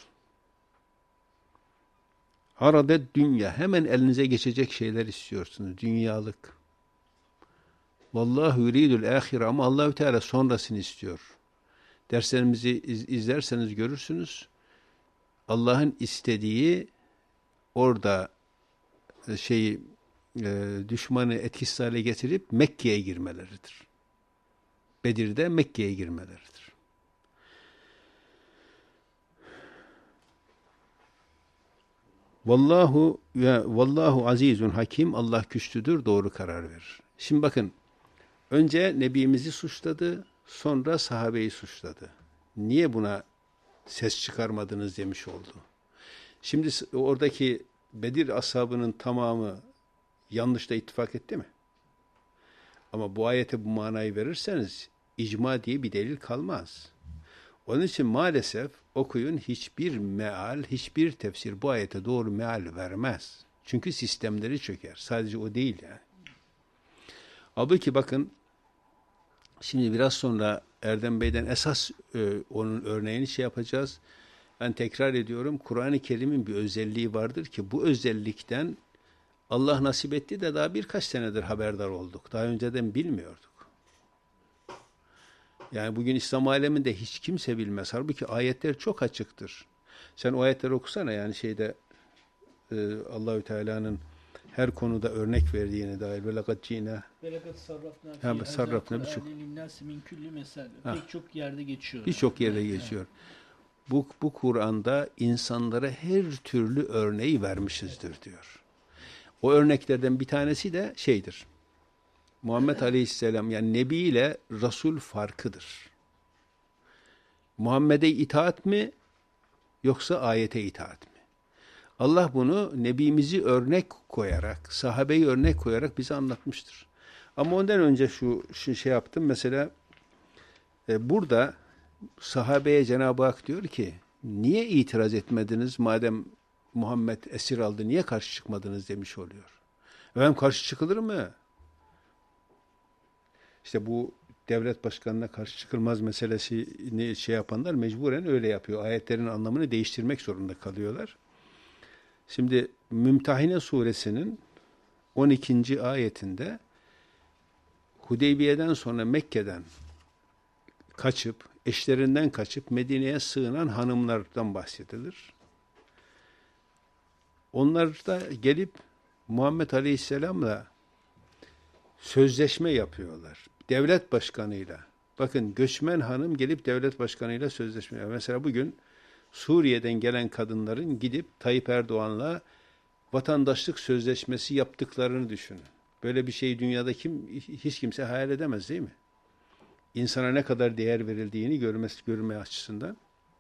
Aradet dünya. Hemen elinize geçecek şeyler istiyorsunuz. Dünyalık. Vallahu yuridul ahire ama Allahü Teala sonrasını istiyor. Derslerimizi iz, izlerseniz görürsünüz. Allah'ın istediği orada şeyi e, düşmanı etkisiz hale getirip Mekke'ye girmeleridir. Bedir'de Mekke'ye girmeleridir. Vallahu ve vallahu azizun hakim. Allah güçlüdür, doğru karar verir. Şimdi bakın, önce Nebimizi suçladı, sonra sahabeyi suçladı. Niye buna ses çıkarmadınız demiş oldu. Şimdi oradaki Bedir ashabının tamamı yanlışla ittifak etti mi? Ama bu ayete bu manayı verirseniz icma diye bir delil kalmaz. Onun için maalesef okuyun, hiçbir meal, hiçbir tefsir bu ayete doğru meal vermez. Çünkü sistemleri çöker. Sadece o değil yani. Halbuki bakın, şimdi biraz sonra Erdem Bey'den esas e, onun örneğini şey yapacağız. Ben tekrar ediyorum, Kur'an-ı Kerim'in bir özelliği vardır ki bu özellikten Allah nasip etti de daha birkaç senedir haberdar olduk. Daha önceden bilmiyorduk. Yani bugün İslam aleminde hiç kimse bilmez. Halbuki ayetler çok açıktır. Sen o ayetleri okusana, yani şeyde e, Allahü Teala'nın her konuda örnek verdiğine dair ve lekad cina Velakat sarrafna Ha, fi sarrafna hazâ birçok- Kur'âne linnâsi min külli mesel. Ha. Pek çok yerde geçiyor. birçok yerde geçiyor. Bu, bu Kur'an'da insanlara her türlü örneği vermişizdir diyor. O örneklerden bir tanesi de şeydir. Muhammed Aleyhisselam, yani Nebi ile Resul farkıdır. Muhammed'e itaat mi yoksa ayete itaat mi? Allah bunu Nebimizi örnek koyarak, sahabeyi örnek koyarak bize anlatmıştır. Ama ondan önce şu, şu şey yaptım. Mesela e, burada sahabeye Cenab-ı Hak diyor ki, niye itiraz etmediniz madem Muhammed esir aldı, niye karşı çıkmadınız demiş oluyor. Efendim karşı çıkılır mı? İşte bu devlet başkanına karşı çıkılmaz meselesini şey yapanlar mecburen öyle yapıyor. Ayetlerin anlamını değiştirmek zorunda kalıyorlar. Şimdi Mümtehine suresinin on ikinci ayetinde Hudeybiye'den sonra Mekke'den kaçıp, eşlerinden kaçıp Medine'ye sığınan hanımlardan bahsedilir. Onlar da gelip Muhammed Aleyhisselam'la sözleşme yapıyorlar. Devlet başkanıyla. Bakın göçmen hanım gelip devlet başkanıyla sözleşme yapıyor. Mesela bugün Suriye'den gelen kadınların gidip Tayyip Erdoğan'la vatandaşlık sözleşmesi yaptıklarını düşünün. Böyle bir şeyi dünyada kim hiç kimse hayal edemez değil mi? İnsana ne kadar değer verildiğini görmesi, görme açısından.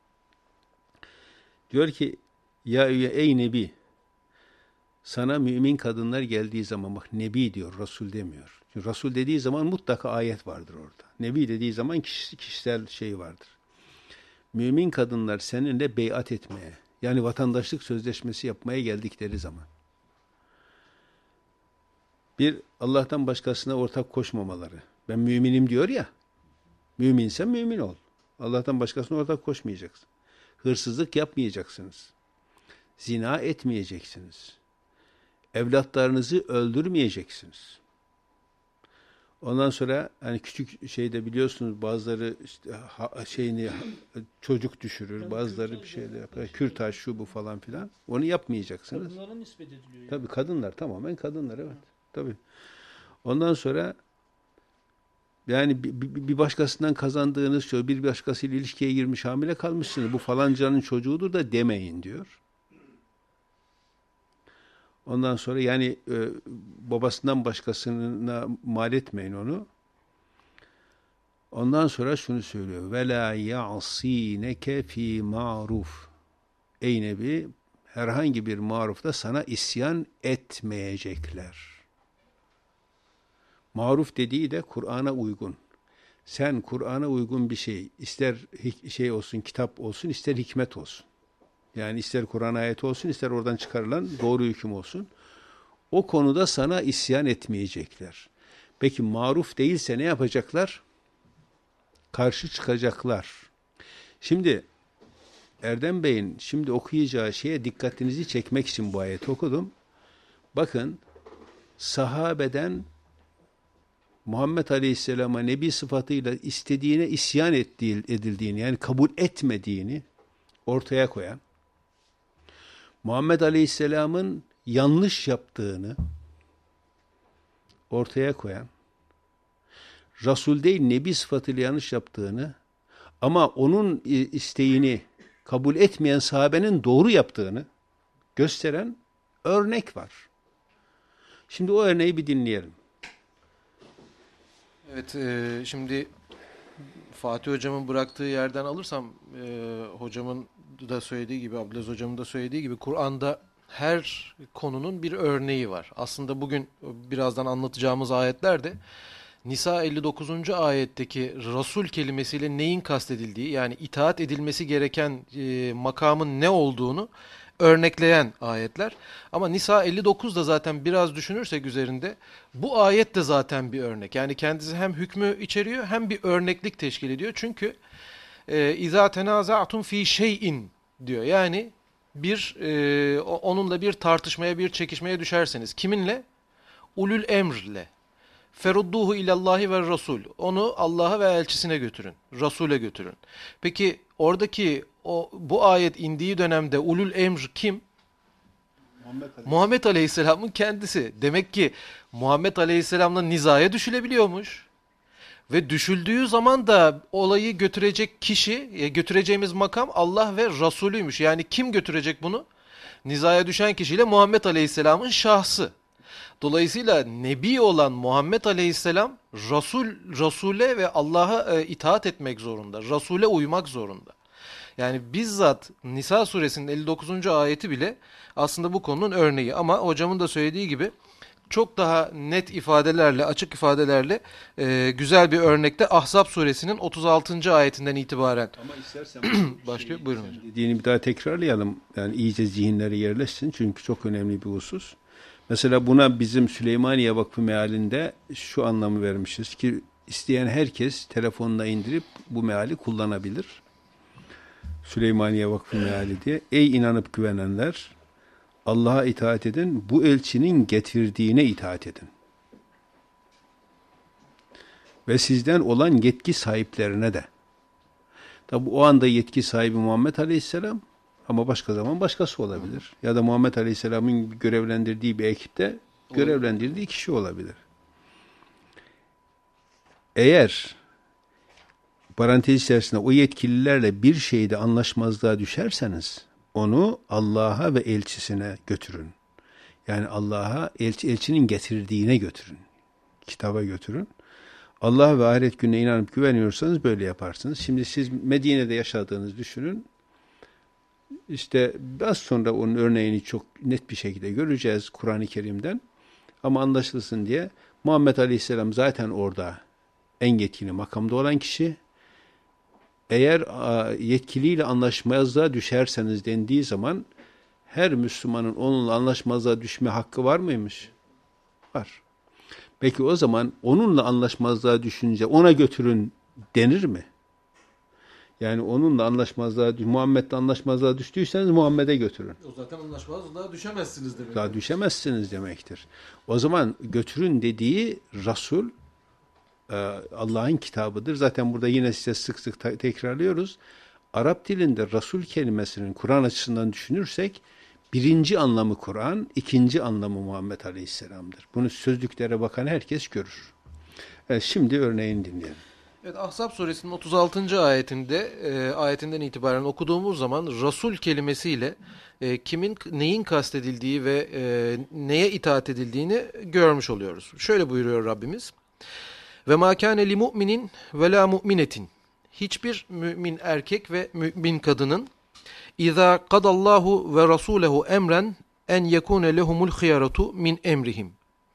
Diyor ki ya ey Nebi, sana mümin kadınlar geldiği zaman, bak Nebi diyor, Resul demiyor. Çünkü Resul dediği zaman mutlaka ayet vardır orada. Nebi dediği zaman kişi, kişisel şey vardır. Mümin kadınlar seninle beyat etmeye, yani vatandaşlık sözleşmesi yapmaya geldikleri zaman, bir, Allah'tan başkasına ortak koşmamaları. Ben müminim diyor ya, müminsen mümin ol. Allah'tan başkasına ortak koşmayacaksın. Hırsızlık yapmayacaksınız. Zina etmeyeceksiniz. Evlatlarınızı öldürmeyeceksiniz. Ondan sonra hani küçük şeyde biliyorsunuz bazıları işte ha, şeyini çocuk düşürür, bazıları bir şeyler yapar. Kürtaj şu bu falan filan. Onu yapmayacaksınız. Kadınlara nispet ediliyor. Tabii kadınlar, tamamen kadınlar, evet. Tabii. Ondan sonra yani bir, bir başkasından kazandığınız şey, bir başkasıyla ilişkiye girmiş, hamile kalmışsınız. Bu falancanın çocuğudur da demeyin diyor. Ondan sonra yani e, babasından başkasına mal etmeyin onu. Ondan sonra şunu söylüyor. Ve la ya'sineke fi ma'ruf. Ey Nebi, herhangi bir marufta sana isyan etmeyecekler. Maruf dediği de Kur'an'a uygun. Sen Kur'an'a uygun bir şey, ister şey olsun, kitap olsun, ister hikmet olsun. Yani ister Kur'an ayeti olsun, ister oradan çıkarılan doğru hüküm olsun. O konuda sana isyan etmeyecekler. Peki maruf değilse ne yapacaklar? Karşı çıkacaklar. Şimdi Erdem Bey'in şimdi okuyacağı şeye dikkatinizi çekmek için bu ayeti okudum. Bakın, sahabeden Muhammed Aleyhisselam'a Nebi sıfatıyla istediğine isyan edildiğini, yani kabul etmediğini ortaya koyan, Muhammed Aleyhisselam'ın yanlış yaptığını ortaya koyan, Resul değil Nebi sıfatıyla yanlış yaptığını ama onun isteğini kabul etmeyen sahabenin doğru yaptığını gösteren örnek var. Şimdi o örneği bir dinleyelim. Evet, e, şimdi Fatih Hocam'ın bıraktığı yerden alırsam, e, hocamın da söylediği gibi, Abdülaziz Hocam'ın da söylediği gibi, Kur'an'da her konunun bir örneği var. Aslında bugün birazdan anlatacağımız ayetlerde Nisa elli dokuzuncu ayetteki Resul kelimesiyle neyin kastedildiği, yani itaat edilmesi gereken e, makamın ne olduğunu örnekleyen ayetler. Ama Nisa elli dokuzda zaten biraz düşünürsek üzerinde, bu ayet de zaten bir örnek. Yani kendisi hem hükmü içeriyor hem bir örneklik teşkil ediyor. Çünkü İzâ tenâza'tum fî şey'in diyor. Yani bir e, onunla bir tartışmaya, bir çekişmeye düşerseniz. Kiminle? Ulul emrle. Ferudduhu ilallahi ve rasul. Onu Allah'a ve elçisine götürün. Rasule götürün. Peki oradaki o bu ayet indiği dönemde ulul emr kim? Muhammed Aleyhisselam. Muhammed Aleyhisselam'ın kendisi. Demek ki Muhammed Aleyhisselam'la nizaya düşülebiliyormuş. Ve düşüldüğü zaman da olayı götürecek kişi, götüreceğimiz makam Allah ve Rasulüymüş. Yani kim götürecek bunu? Nizaya düşen kişiyle Muhammed Aleyhisselam'ın şahsı. Dolayısıyla Nebi olan Muhammed Aleyhisselam Rasul, Rasule ve Allah'a e, itaat etmek zorunda. Rasule uymak zorunda. Yani bizzat Nisa suresinin elli dokuzuncu ayeti bile aslında bu konunun örneği. Ama hocamın da söylediği gibi çok daha net ifadelerle, açık ifadelerle e, güzel bir örnekte Ahzab suresinin otuz altıncı ayetinden itibaren ama istersen başlıyor. Şey, Buyurun hocam. Dediğini bir daha tekrarlayalım. Yani iyice zihinlere yerleşsin. Çünkü çok önemli bir husus. Mesela buna bizim Süleymaniye Vakfı mealinde şu anlamı vermişiz ki isteyen herkes telefonuna indirip bu meali kullanabilir. Süleymaniye Vakfı meali diye. Ey inanıp güvenenler, Allah'a itaat edin, bu elçinin getirdiğine itaat edin. Ve sizden olan yetki sahiplerine de. Tabi o anda yetki sahibi Muhammed Aleyhisselam, Ama başka zaman başkası olabilir. Ya da Muhammed Aleyhisselam'ın görevlendirdiği bir ekipte görevlendirdiği kişi olabilir. Eğer parantez içerisinde o yetkililerle bir şeyde anlaşmazlığa düşerseniz onu Allah'a ve elçisine götürün. Yani Allah'a, elçi, elçinin getirdiğine götürün. Kitaba götürün. Allah ve ahiret gününe inanıp güveniyorsanız böyle yaparsınız. Şimdi siz Medine'de yaşadığınızı düşünün. İşte az sonra onun örneğini çok net bir şekilde göreceğiz Kur'an-ı Kerim'den. Ama anlaşılsın diye Muhammed Aleyhisselam zaten orada en yetkili makamda olan kişi. Eğer yetkiliyle anlaşmazlığa düşerseniz dendiği zaman her Müslümanın onunla anlaşmazlığa düşme hakkı var mıymış? Var. Peki o zaman onunla anlaşmazlığa düşünce ona götürün denir mi? Yani onunla anlaşmazlığa, Muhammed'le anlaşmazlığa düştüyseniz Muhammed'e götürün. O zaten anlaşmazlığa düşemezsiniz demek. Daha düşemezsiniz demektir. O zaman götürün dediği Resul Allah'ın kitabıdır. Zaten burada yine size sık sık tekrarlıyoruz. Arap dilinde Resul kelimesinin Kur'an açısından düşünürsek birinci anlamı Kur'an, ikinci anlamı Muhammed Aleyhisselam'dır. Bunu sözlüklere bakan herkes görür. Evet, şimdi örneğini dinleyelim. Evet, Ahzab suresinin otuz altıncı ayetinde e, ayetinden itibaren okuduğumuz zaman Resul kelimesiyle e, kimin neyin kastedildiği ve e, neye itaat edildiğini görmüş oluyoruz. Şöyle buyuruyor Rabbimiz. Ve ma kâne li mu'minin ve la mu'minetin. Hiçbir mümin erkek ve mümin kadının İzâ kadallahu ve rasûlehu emren en yekûne lehumul hıyaratu min emrihim.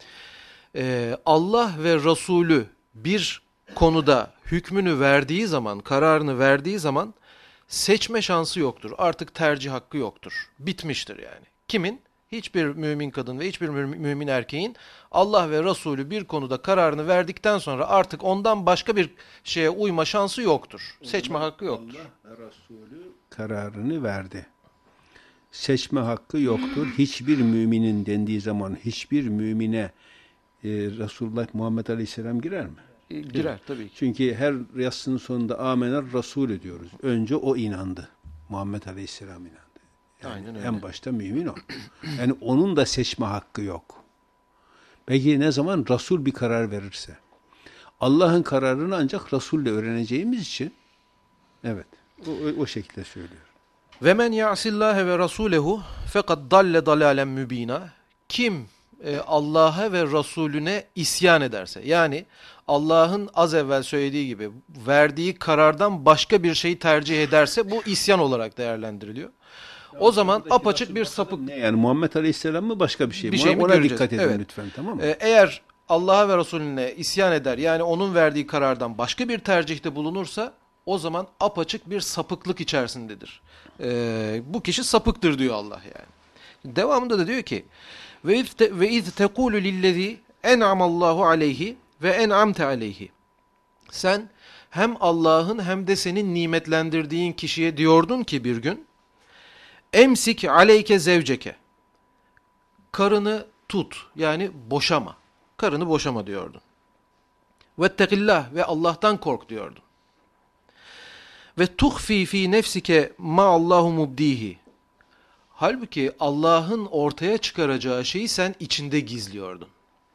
Ee, Allah ve Resulü bir konuda hükmünü verdiği zaman, kararını verdiği zaman seçme şansı yoktur. Artık tercih hakkı yoktur. Bitmiştir yani. Kimin? Hiçbir mümin kadın ve hiçbir mümin erkeğin Allah ve Resulü bir konuda kararını verdikten sonra artık ondan başka bir şeye uyma şansı yoktur. Seçme hakkı yoktur. Allah ve Resulü kararını verdi. Seçme hakkı yoktur. Hiçbir müminin dendiği zaman hiçbir mümine e, Resulullah Muhammed Aleyhisselam girer mi? E, girer tabii ki. Çünkü her yasının sonunda amener Resulü diyoruz. Önce o inandı. Muhammed Aleyhisselam inandı. Yani aynen öyle. En başta mümin o. Yani onun da seçme hakkı yok. Peki ne zaman? Resul bir karar verirse. Allah'ın kararını ancak Resul'le öğreneceğimiz için evet. O, o, o şekilde söylüyor. Ve men ya'sillâhe ve rasûlehu fekad dalle dalâlen mübînâ. Kim e, Allah'a ve Resulüne isyan ederse, yani Allah'ın az evvel söylediği gibi verdiği karardan başka bir şeyi tercih ederse bu isyan olarak değerlendiriliyor. Ya o zaman apaçık bir sapık. Ne yani Muhammed Aleyhisselam mı başka bir şey mi? Bir şey mi Ona göreceğiz. dikkat edin evet. lütfen, tamam mı? Ee, eğer Allah'a ve Resulüne isyan eder, yani onun verdiği karardan başka bir tercihte bulunursa o zaman apaçık bir sapıklık içerisindedir. Ee, bu kişi sapıktır diyor Allah yani. Devamında da diyor ki ve iz tekulu lillezî en'amallahu aleyhi ve en'amte aleyhi. Sen hem Allah'ın hem de senin nimetlendirdiğin kişiye diyordun ki bir gün emsik aleyke zevceke. Karını tut, yani boşama. Karını boşama diyordun. Vettekillah, ve Allah'tan kork diyordun. Ve tuhfi fi nefsike ma Allahu mubdihi. Halbuki Allah'ın ortaya çıkaracağı şeyi sen içinde gizliyordun.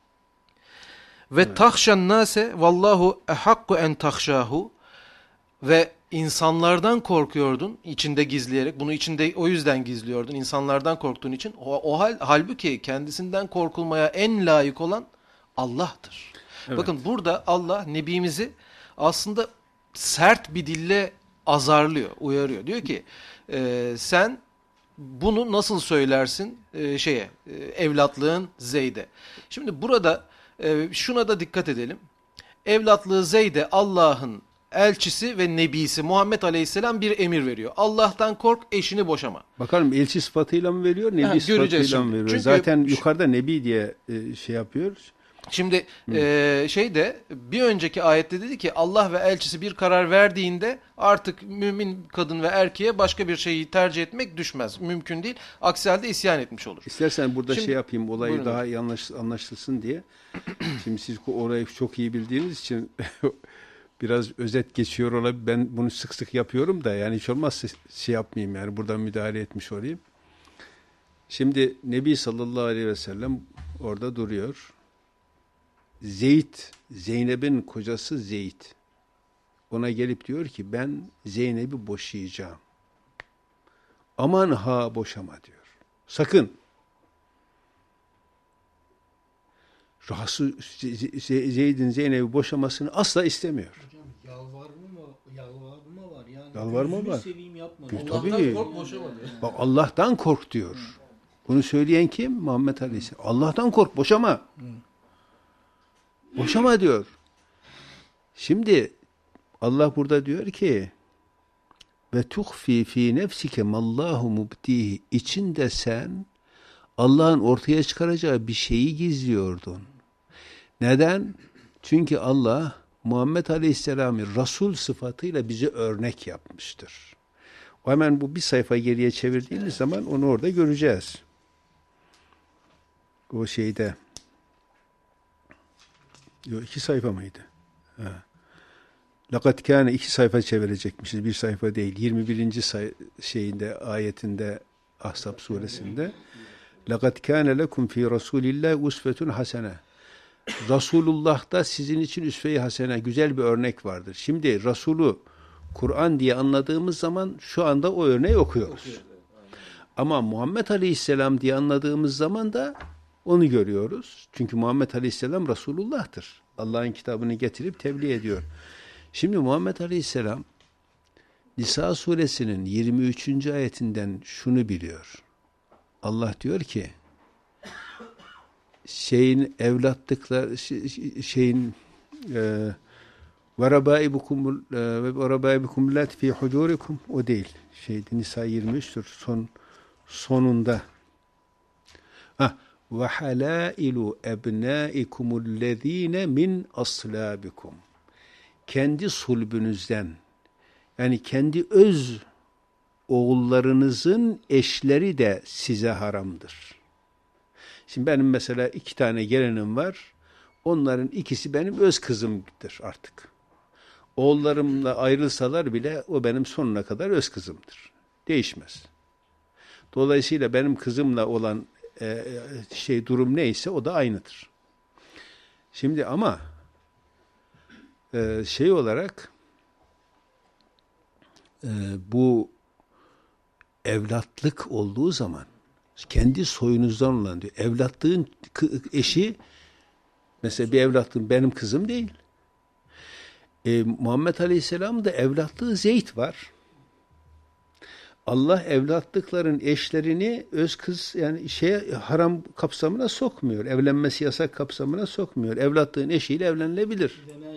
Ve evet. tahşan nase vallahu ehakku en tahşahu. Ve insanlardan korkuyordun, içinde gizleyerek. Bunu içinde o yüzden gizliyordun, insanlardan korktuğun için. O, o hal, halbuki kendisinden korkulmaya en layık olan Allah'tır. Evet. Bakın burada Allah Nebimizi aslında sert bir dille azarlıyor, uyarıyor. Diyor ki e, sen bunu nasıl söylersin e, şeye, e, evlatlığın Zeyd'e. Şimdi burada e, şuna da dikkat edelim. Evlatlığı Zeyd'e Allah'ın elçisi ve nebisi Muhammed Aleyhisselam bir emir veriyor. Allah'tan kork, eşini boşama. Bakalım elçi sıfatıyla mı veriyor, nebi ha, sıfatıyla mı veriyor? Çünkü zaten yukarıda nebi diye e, şey yapıyoruz. Şimdi e, şeyde bir önceki ayette dedi ki Allah ve elçisi bir karar verdiğinde artık mümin kadın ve erkeğe başka bir şeyi tercih etmek düşmez. Mümkün değil. Aksi halde isyan etmiş olur. İstersen burada Şimdi, şey yapayım, olayı buyurun. daha iyi anlaş, anlaşılsın diye. Şimdi siz orayı çok iyi bildiğiniz için biraz özet geçiyor olabilir. Ben bunu sık sık yapıyorum da yani hiç olmazsa şey yapmayayım yani buradan müdahale etmiş olayım. Şimdi Nebi sallallahu aleyhi ve sellem orada duruyor. Zeyd, Zeynep'in kocası Zeyd. Ona gelip diyor ki ben Zeynep'i boşayacağım. Aman ha boşama diyor. Sakın. Rahatsız Zeyd'in Zeynep'i boşamasını asla istemiyor. Hocam yalvarma mı, yalvarma var yani. Yalvarma gözünü var. seveyim yapma. E, Allah'tan tabii. kork boşama diyor. Bak Allah'tan kork diyor. Bunu söyleyen kim? Muhammed Aleyhisselam. Allah'tan kork boşama. Hı. Boşama diyor. Şimdi Allah burada diyor ki ve tuhfi fi nefsike mallahu mubdihi, içinde sen Allah'ın ortaya çıkaracağı bir şeyi gizliyordun. Neden? Çünkü Allah Muhammed Aleyhisselam'ı Resul sıfatıyla bize örnek yapmıştır. O hemen bu bir sayfa geriye çevirdiğimiz zaman onu orada göreceğiz. O şeyde yok iki sayfa mıydı? Ha. Lakat kâne iki sayfa çevirecekmişiz. Bir sayfa değil. yirmi birinci say- şeyinde ayetinde Ahzab suresinde lakat kâne lekum fî rasûlillâhi usvetun hasene. Resulullah'ta sizin için üsve-i hasene, güzel bir örnek vardır. Şimdi Resulü Kur'an diye anladığımız zaman şu anda o örneği okuyoruz. Ama Muhammed Aleyhisselam diye anladığımız zaman da onu görüyoruz. Çünkü Muhammed Aleyhisselam Resulullah'tır. Allah'ın kitabını getirip tebliğ ediyor. Şimdi Muhammed Aleyhisselam Nisa suresinin yirmi üçüncü ayetinden şunu biliyor. Allah diyor ki şeyin evlatlıklar şeyin ve rabaibukum ve rabaibukum lat fi hudurikum, o değil. Şeydi Nisa yirmi üç'tür. Son sonunda. Ha ve halailu ebnaikumüllezine min aslabikum. Kendi sulbünüzden, yani kendi öz oğullarınızın eşleri de size haramdır. Şimdi benim mesela iki tane gelinim var. Onların ikisi benim öz kızımdır artık. Oğullarımla ayrılsalar bile o benim sonuna kadar öz kızımdır. Değişmez. Dolayısıyla benim kızımla olan e, şey durum neyse o da aynıdır. Şimdi ama e, şey olarak e, bu evlatlık olduğu zaman kendi soyunuzdan olan diyor. Evlatlığın eşi mesela bir evlatlığın benim kızım değil. E, Muhammed Aleyhisselam'da evlatlığı Zeyd var. Allah evlatlıkların eşlerini öz kız yani şey haram kapsamına sokmuyor. Evlenmesi yasak kapsamına sokmuyor. Evlatlığın eşiyle evlenilebilir.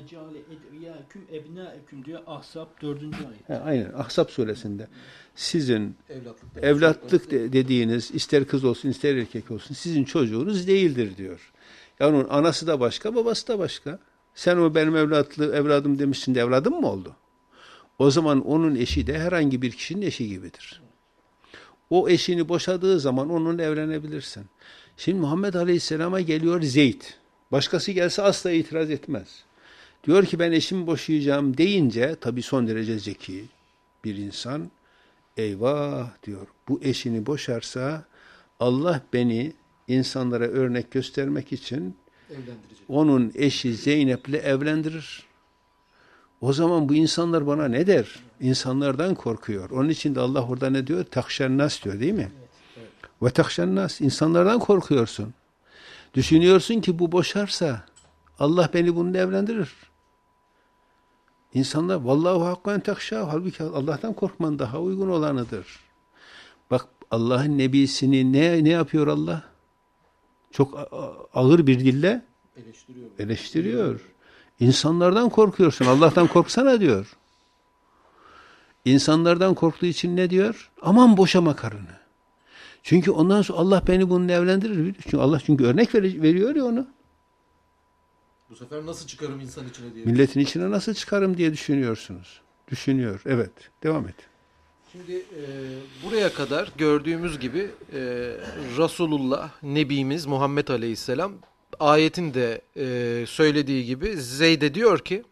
diyor Ahzab dördüncü ayet. He, aynen Ahzab suresinde. Sizin Evlatlık, evlatlık de, dediğiniz ister kız olsun ister erkek olsun sizin çocuğunuz değildir diyor. Yani onun anası da başka, babası da başka. Sen o benim evlatlı, evladım demişsin de evladım mı oldu? O zaman onun eşi de herhangi bir kişinin eşi gibidir. O eşini boşadığı zaman onunla evlenebilirsin. Şimdi Muhammed Aleyhisselam'a geliyor Zeyd. Başkası gelse asla itiraz etmez. Diyor ki ben eşimi boşayacağım deyince tabii son derece zeki bir insan. Eyvah diyor. Bu eşini boşarsa Allah beni insanlara örnek göstermek için onun eşi Zeynep'le evlendirir. O zaman bu insanlar bana ne der? İnsanlardan korkuyor. Onun için de Allah orada ne diyor? Takşennas diyor değil mi? Ve takşennas. İnsanlardan korkuyorsun. Düşünüyorsun ki bu boşarsa Allah beni bununla evlendirir. İnsanlar vallahu hakkan takşa. Halbuki Allah'tan korkman daha uygun olanıdır. Bak Allah'ın nebisini ne ne yapıyor Allah? Çok ağır bir dille eleştiriyor. eleştiriyor. İnsanlardan korkuyorsun. Allah'tan korksana diyor. İnsanlardan korktuğu için ne diyor? Aman boşama karını. Çünkü ondan sonra Allah beni bununla evlendirir. Çünkü Allah çünkü örnek ver, veriyor ya onu. Bu sefer nasıl çıkarım insan içine diye. Milletin içine nasıl çıkarım diye düşünüyorsunuz. Düşünüyor. Evet. Devam et. Şimdi e, buraya kadar gördüğümüz gibi e, Resulullah, Nebimiz Muhammed Aleyhisselam ayetin de e, söylediği gibi Zeyd'e diyor ki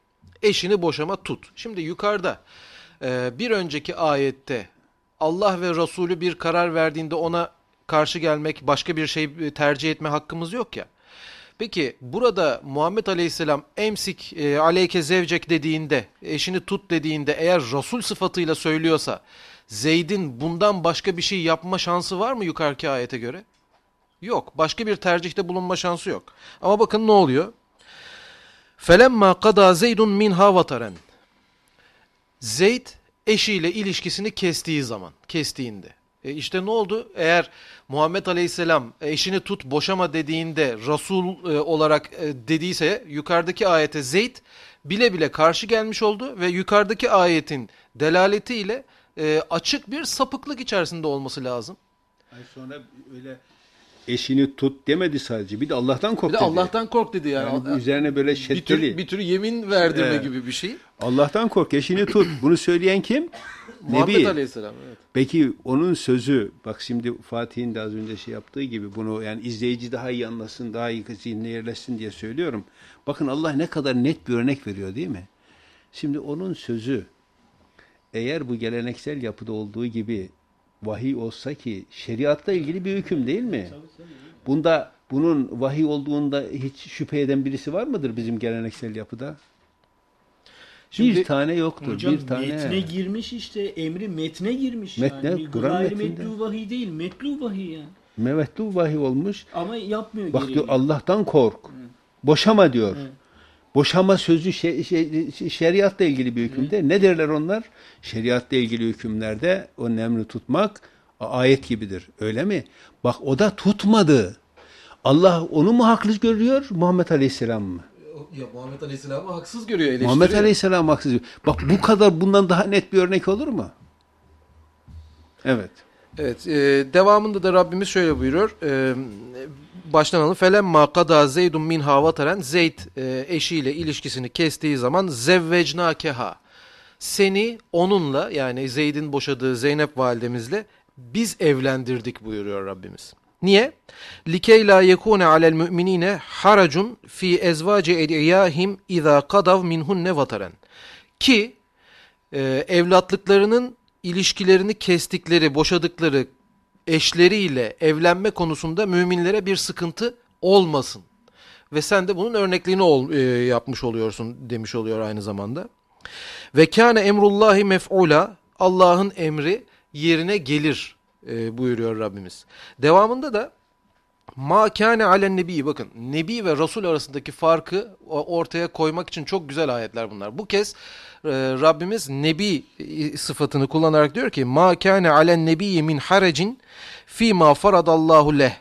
eşini boşama tut. Şimdi yukarıda e, bir önceki ayette Allah ve Resulü bir karar verdiğinde ona karşı gelmek, başka bir şey tercih etme hakkımız yok ya. Peki burada Muhammed Aleyhisselam emsik e, aleyke zevcek dediğinde, eşini tut dediğinde eğer Resul sıfatıyla söylüyorsa Zeyd'in bundan başka bir şey yapma şansı var mı yukarıki ayete göre? Yok. Başka bir tercihte bulunma şansı yok. Ama bakın ne oluyor? فَلَمَّا قَدَى زَيْدٌ مِنْهَا وَتَرًا Zeyd eşiyle ilişkisini kestiği zaman, kestiğinde. E işte ne oldu? Eğer Muhammed Aleyhisselam eşini tut boşama dediğinde Resul e, olarak e, dediyse yukarıdaki ayete Zeyd bile bile karşı gelmiş oldu ve yukarıdaki ayetin delaletiyle e, açık bir sapıklık içerisinde olması lazım. Ay sonra öyle eşini tut demedi sadece. Bir de Allah'tan kork Bir de dedi. Allah'tan kork dedi yani. Yani üzerine böyle bir şeddeli. tür, bir tür yemin verdirme Evet. gibi bir şey. Allah'tan kork, eşini tut. Bunu söyleyen kim? Muhammed Nebi. Aleyhisselam. Evet. Peki onun sözü, bak şimdi Fatih'in de az önce şey yaptığı gibi bunu yani izleyici daha iyi anlasın, daha iyi zihnine yerleşsin diye söylüyorum. Bakın Allah ne kadar net bir örnek veriyor değil mi? Şimdi onun sözü eğer bu geleneksel yapıda olduğu gibi vahiy olsa ki şeriatla ilgili bir hüküm değil mi? Bunda bunun vahiy olduğunda hiç şüphe eden birisi var mıdır bizim geleneksel yapıda? Şimdi, bir tane yoktur. Hocam bir tane. metne girmiş işte, emri metne girmiş Metne, yani. Kur'an Gayri metninde. metlu vahiy değil, metlu vahiy yani. Mevetlu vahiy olmuş. Ama yapmıyor Bak gereğini. diyor Allah'tan kork. Boşama diyor. Hı. Boşama sözü şey, şey, şeriatla ilgili bir hükümde. Hı. Ne derler onlar? Şeriatla ilgili hükümlerde o emri tutmak ayet gibidir. Öyle mi? Bak o da tutmadı. Allah onu mu haklı görüyor, Muhammed Aleyhisselam mı? Ya Muhammed Aleyhisselam'ı haksız görüyor, eleştiriyor. Muhammed Aleyhisselam haksız görüyor. Bak bu kadar bundan daha net bir örnek olur mu? Evet. Evet, e, devamında da Rabbimiz şöyle buyuruyor. E, baştan alalım. Felemma qada Zeydun minha vataren Zeyd e, eşiyle ilişkisini kestiği zaman zevvecnakeha. Seni onunla yani Zeyd'in boşadığı Zeynep validemizle biz evlendirdik buyuruyor Rabbimiz. Niye? Likey la yekune alel müminine haracun fi ezvaci ediyahim iza qadav minhunne vataren. Ki e, evlatlıklarının ilişkilerini kestikleri, boşadıkları eşleriyle evlenme konusunda müminlere bir sıkıntı olmasın. Ve sen de bunun örnekliğini ol, e, yapmış oluyorsun demiş oluyor aynı zamanda. Ve kâne emrullahi mef'ula, Allah'ın emri yerine gelir e, buyuruyor Rabbimiz. Devamında da ma kâne alen nebi, bakın nebi ve Resul arasındaki farkı ortaya koymak için çok güzel ayetler bunlar. Bu kez e, Rabbimiz nebi sıfatını kullanarak diyor ki ma kâne alen nebiyye min harecin fîmâ faradallahu leh.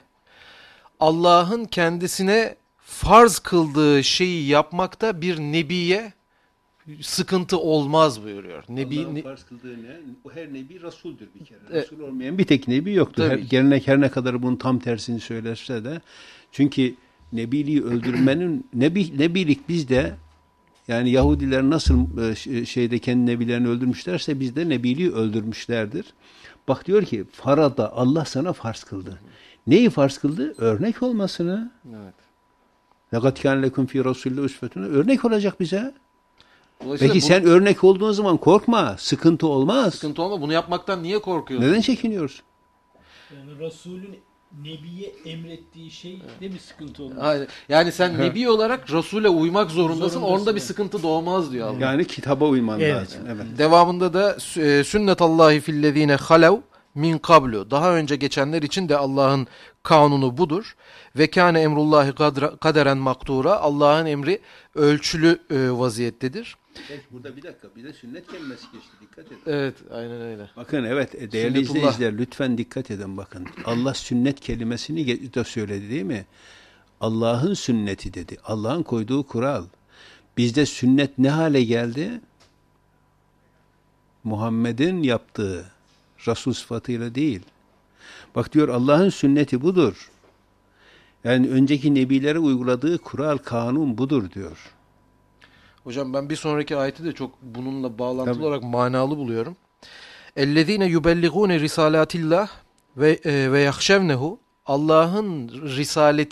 Allah'ın kendisine farz kıldığı şeyi yapmakta bir nebiye sıkıntı olmaz buyuruyor. Nebi, Allah'ın ne, farz kıldığı ne? O her nebi Resul'dür bir kere. E, Resul olmayan bir tek nebi yoktur. Her, gelenek her ne kadar bunun tam tersini söylerse de. Çünkü nebiliği öldürmenin, nebi, nebilik bizde yani Yahudiler nasıl şeyde kendi nebilerini öldürmüşlerse biz de nebiliği öldürmüşlerdir. Bak diyor ki farada Allah sana farz kıldı. Neyi farz kıldı? Örnek olmasını. evet. لَقَدْ كَانَ لَكُمْ فِي رَسُولِ üsvetun. Örnek olacak bize. Peki bu, sen örnek olduğun zaman korkma. Sıkıntı olmaz. sıkıntı olma. Bunu yapmaktan niye korkuyorsun? Neden çekiniyorsun? Yani Resul'ün Nebi'ye emrettiği şey de bir sıkıntı olmuş. Hayır. Yani sen nebi olarak Resul'e uymak zorundasın. Zorundasın, Onda bir evet. sıkıntı doğmaz diyor Allah. Yani kitaba uyman Evet. lazım. Evet. Devamında da e, sünnetallahi fillezine halev min kablu. Daha önce geçenler için de Allah'ın kanunu budur. Ve kâne emrullahi kadra- kaderen maktura. Allah'ın emri ölçülü e, vaziyettedir. Burada bir dakika. Bir de sünnet kelimesi geçti. Dikkat edin. Evet, aynen öyle. Bakın evet değerli Sünnetullah. izleyiciler lütfen dikkat edin bakın. Allah sünnet kelimesini ge- de söyledi değil mi? Allah'ın sünneti dedi. Allah'ın koyduğu kural. Bizde sünnet ne hale geldi? Muhammed'in yaptığı Resul sıfatıyla değil. Bak diyor Allah'ın sünneti budur. Yani önceki nebilere uyguladığı kural, kanun budur diyor. Hocam ben bir sonraki ayeti de çok bununla bağlantılı Tabii. olarak manalı buluyorum. اَلَّذ۪ينَ يُبَلِّغُونَ رِسَالَاتِ اللّٰهِ ve ve yahşevnehu, Allah'ın risaletini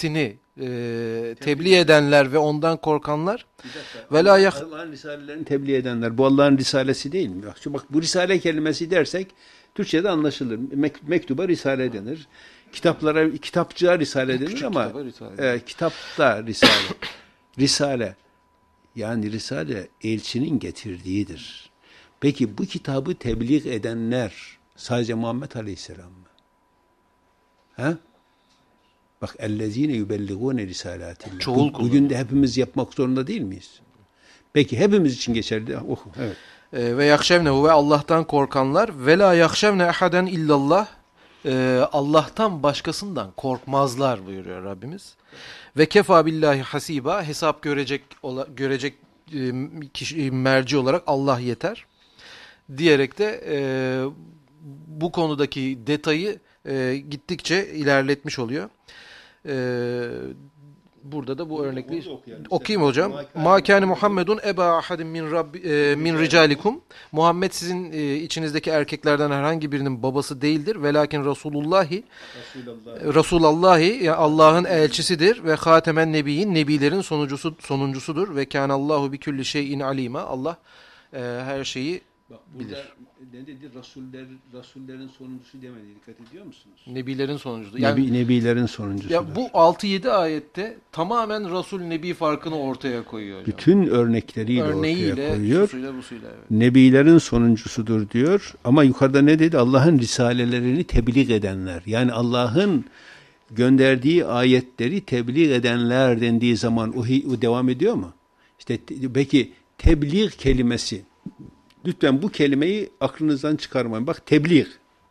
e, tebliğ edenler ve ondan korkanlar ve la yah- Allah'ın risalelerini tebliğ edenler. Bu Allah'ın risalesi değil mi? Bak, şu bak bu risale kelimesi dersek Türkçe'de anlaşılır. Mek- mektuba risale denir. Kitaplara, kitapçığa risale denir Küçük ama kitaba risale. e, kitapta risale. Risale. Yani risale elçinin getirdiğidir. Peki bu kitabı tebliğ edenler sadece Muhammed Aleyhisselam mı? Ha? Bak ellezine yubelligune risalatillah. Çoğul Bu, bugün de hepimiz yapmak zorunda değil miyiz? Peki hepimiz için geçerli. Oku. Evet. E, ve yakşevnehu ve Allah'tan korkanlar ve la yakşevne ehaden illallah. E, Allah'tan başkasından korkmazlar buyuruyor Rabbimiz. Ve kefa billahi hasiba, hesap görecek ola, görecek e, kişi, merci olarak Allah yeter diyerek de e, bu konudaki detayı e, gittikçe ilerletmiş oluyor. E, burada da bu örnekli okuyayım hocam. Ma kâne Muhammedun eba ahadin min rabbi e, min ricalikum. Muhammed sizin e, içinizdeki erkeklerden herhangi birinin babası değildir. Velakin Resulullahi Resulullahi yani Allah'ın elçisidir ve hatemen nebiyyin, nebilerin sonuncusu sonuncusudur ve kânallahu bi külli şeyin alima. Allah e, her şeyi Bak burada bilir. ne dedi? Rasuller, Rasullerin sonuncusu demedi. Dikkat ediyor musunuz? Nebilerin sonuncusudur. Yani Nebi, nebilerin sonuncusudur. ya bu altı yedi ayette tamamen Resul Nebi farkını ortaya koyuyor hocam. Bütün örnekleriyle Örneğiyle, ortaya koyuyor. şusuyla busuyla, evet. Nebilerin sonuncusudur diyor. Ama yukarıda ne dedi? Allah'ın risalelerini tebliğ edenler. Yani Allah'ın gönderdiği ayetleri tebliğ edenler dendiği zaman o, o devam ediyor mu? İşte peki tebliğ kelimesi. Lütfen bu kelimeyi aklınızdan çıkarmayın. Bak tebliğ.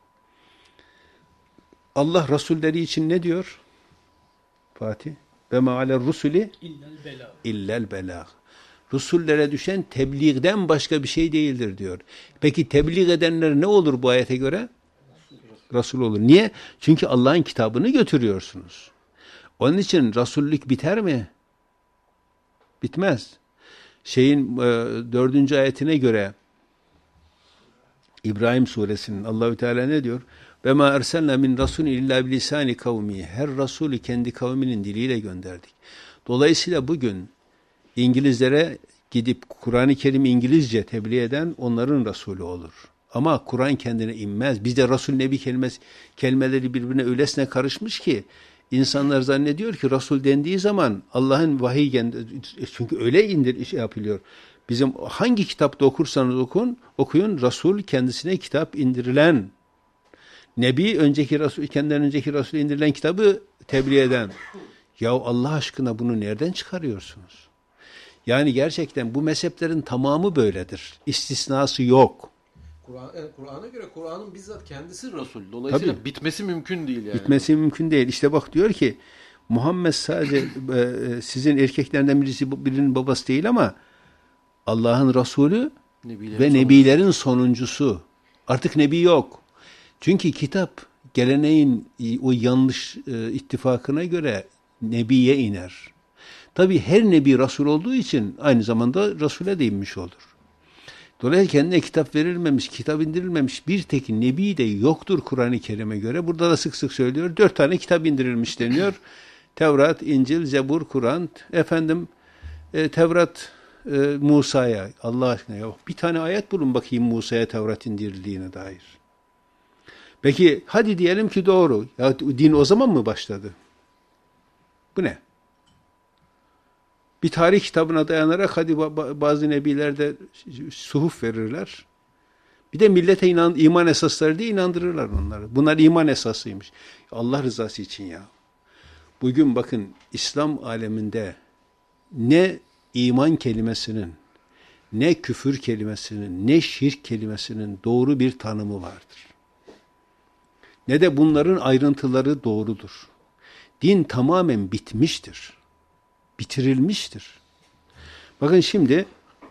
Allah Resulleri için ne diyor? Fatih. Ve me'aler rusuli illel belâh. Resullere düşen tebliğden başka bir şey değildir diyor. Peki tebliğ edenler ne olur bu ayete göre? Resul olur. Niye? Çünkü Allah'ın kitabını götürüyorsunuz. Onun için Resullük biter mi? Bitmez. Şeyin e, dördüncü ayetine göre İbrahim suresinin Allahü Teala ne diyor? Ve ma erselna min rasul illa bilisani kavmi. Her rasulü kendi kavminin diliyle gönderdik. Dolayısıyla bugün İngilizlere gidip Kur'an-ı Kerim İngilizce tebliğ eden onların Resulü olur. Ama Kur'an kendine inmez. Bizde Resul Nebi kelimesi, kelimeleri birbirine öylesine karışmış ki insanlar zannediyor ki Resul dendiği zaman Allah'ın vahiy, çünkü öyle indir şey yapılıyor. Bizim hangi kitapta okursanız okun, okuyun Resul kendisine kitap indirilen, Nebi önceki Resul, kendinden önceki Resul indirilen kitabı tebliğ eden. Ya Allah aşkına bunu nereden çıkarıyorsunuz? Yani gerçekten bu mezheplerin tamamı böyledir. İstisnası yok. Kur'an, yani Kur'an'a göre Kur'an'ın bizzat kendisi Resul. Dolayısıyla Tabii. bitmesi mümkün değil yani. Bitmesi mümkün değil. İşte bak diyor ki Muhammed sadece e, sizin erkeklerden birisi birinin babası değil ama Allah'ın Resulü Nebilerin ve sonuncusu. nebilerin sonuncusu. Artık nebi yok. Çünkü kitap geleneğin o yanlış e, ittifakına göre nebiye iner. Tabi her nebi Resul olduğu için aynı zamanda Resul'e de inmiş olur. Dolayısıyla kendine kitap verilmemiş, kitap indirilmemiş bir tek nebi de yoktur Kur'an-ı Kerim'e göre. Burada da sık sık söylüyor. Dört tane kitap indirilmiş deniyor. Tevrat, İncil, Zebur, Kur'an. Efendim e, Tevrat e, Musa'ya. Allah aşkına ya bir tane ayet bulun bakayım Musa'ya Tevrat indirildiğine dair. Peki hadi diyelim ki doğru. Ya din o zaman mı başladı? Bu ne? Bir tarih kitabına dayanarak hadi bazı nebilerde suhuf verirler. Bir de millete inan, iman esasları diye inandırırlar onları. Bunlar iman esasıymış. Allah rızası için ya. Bugün bakın İslam aleminde ne iman kelimesinin, ne küfür kelimesinin, ne şirk kelimesinin doğru bir tanımı vardır. Ne de bunların ayrıntıları doğrudur. Din tamamen bitmiştir. Bitirilmiştir. Bakın şimdi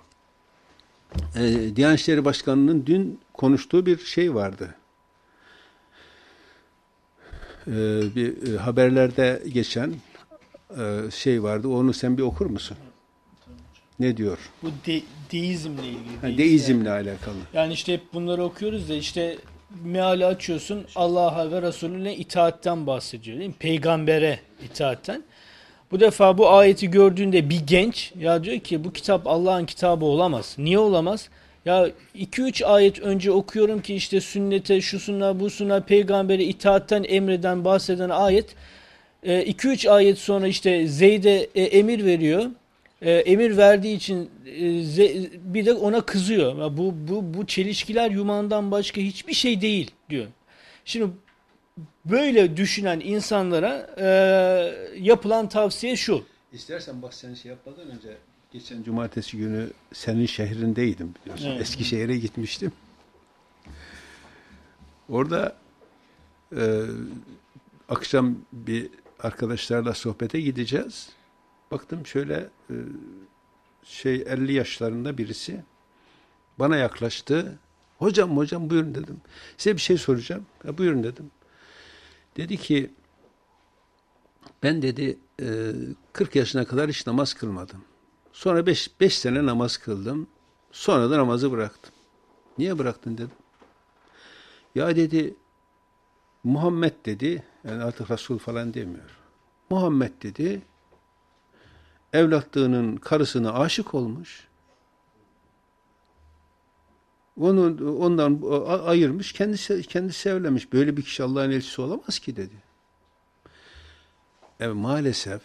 e, Diyanet İşleri Başkanı'nın dün konuştuğu bir şey vardı. E, bir e, haberlerde geçen e, şey vardı. Onu sen bir okur musun? Ne diyor? Bu de, deizmle ilgili. Ha, deizmle yani alakalı. Yani işte hep bunları okuyoruz da işte meali açıyorsun Allah'a ve Resulüne itaatten bahsediyor değil mi? Peygambere itaatten. Bu defa bu ayeti gördüğünde bir genç ya diyor ki bu kitap Allah'ın kitabı olamaz. Niye olamaz? Ya iki üç ayet önce okuyorum ki işte sünnete, şusuna, busuna, peygambere itaatten emreden, bahseden ayet. iki üç ayet sonra işte Zeyd'e e, emir veriyor. E, emir verdiği için e, Ze, bir de ona kızıyor. Ya bu, bu, bu çelişkiler yumağından başka hiçbir şey değil diyor. Şimdi böyle düşünen insanlara e, yapılan tavsiye şu. İstersen bak sen şey yapmadan önce geçen cumartesi günü senin şehrindeydim biliyorsun. Evet. Eskişehir'e gitmiştim. Orada e, akşam bir arkadaşlarla sohbete gideceğiz. Baktım şöyle e, şey elli yaşlarında birisi bana yaklaştı. Hocam hocam buyurun dedim. Size bir şey soracağım. Ya, buyurun dedim. Dedi ki ben dedi e, kırk yaşına kadar hiç namaz kılmadım. Sonra beş sene namaz kıldım. Sonra da namazı bıraktım. Niye bıraktın dedim. Ya dedi Muhammed dedi, yani artık Resul falan demiyor. Muhammed dedi evlatlığının karısına aşık olmuş. Onu ondan ayırmış, kendisi kendisi evlenmiş. Böyle bir kişi Allah'ın elçisi olamaz ki dedi. Evet, maalesef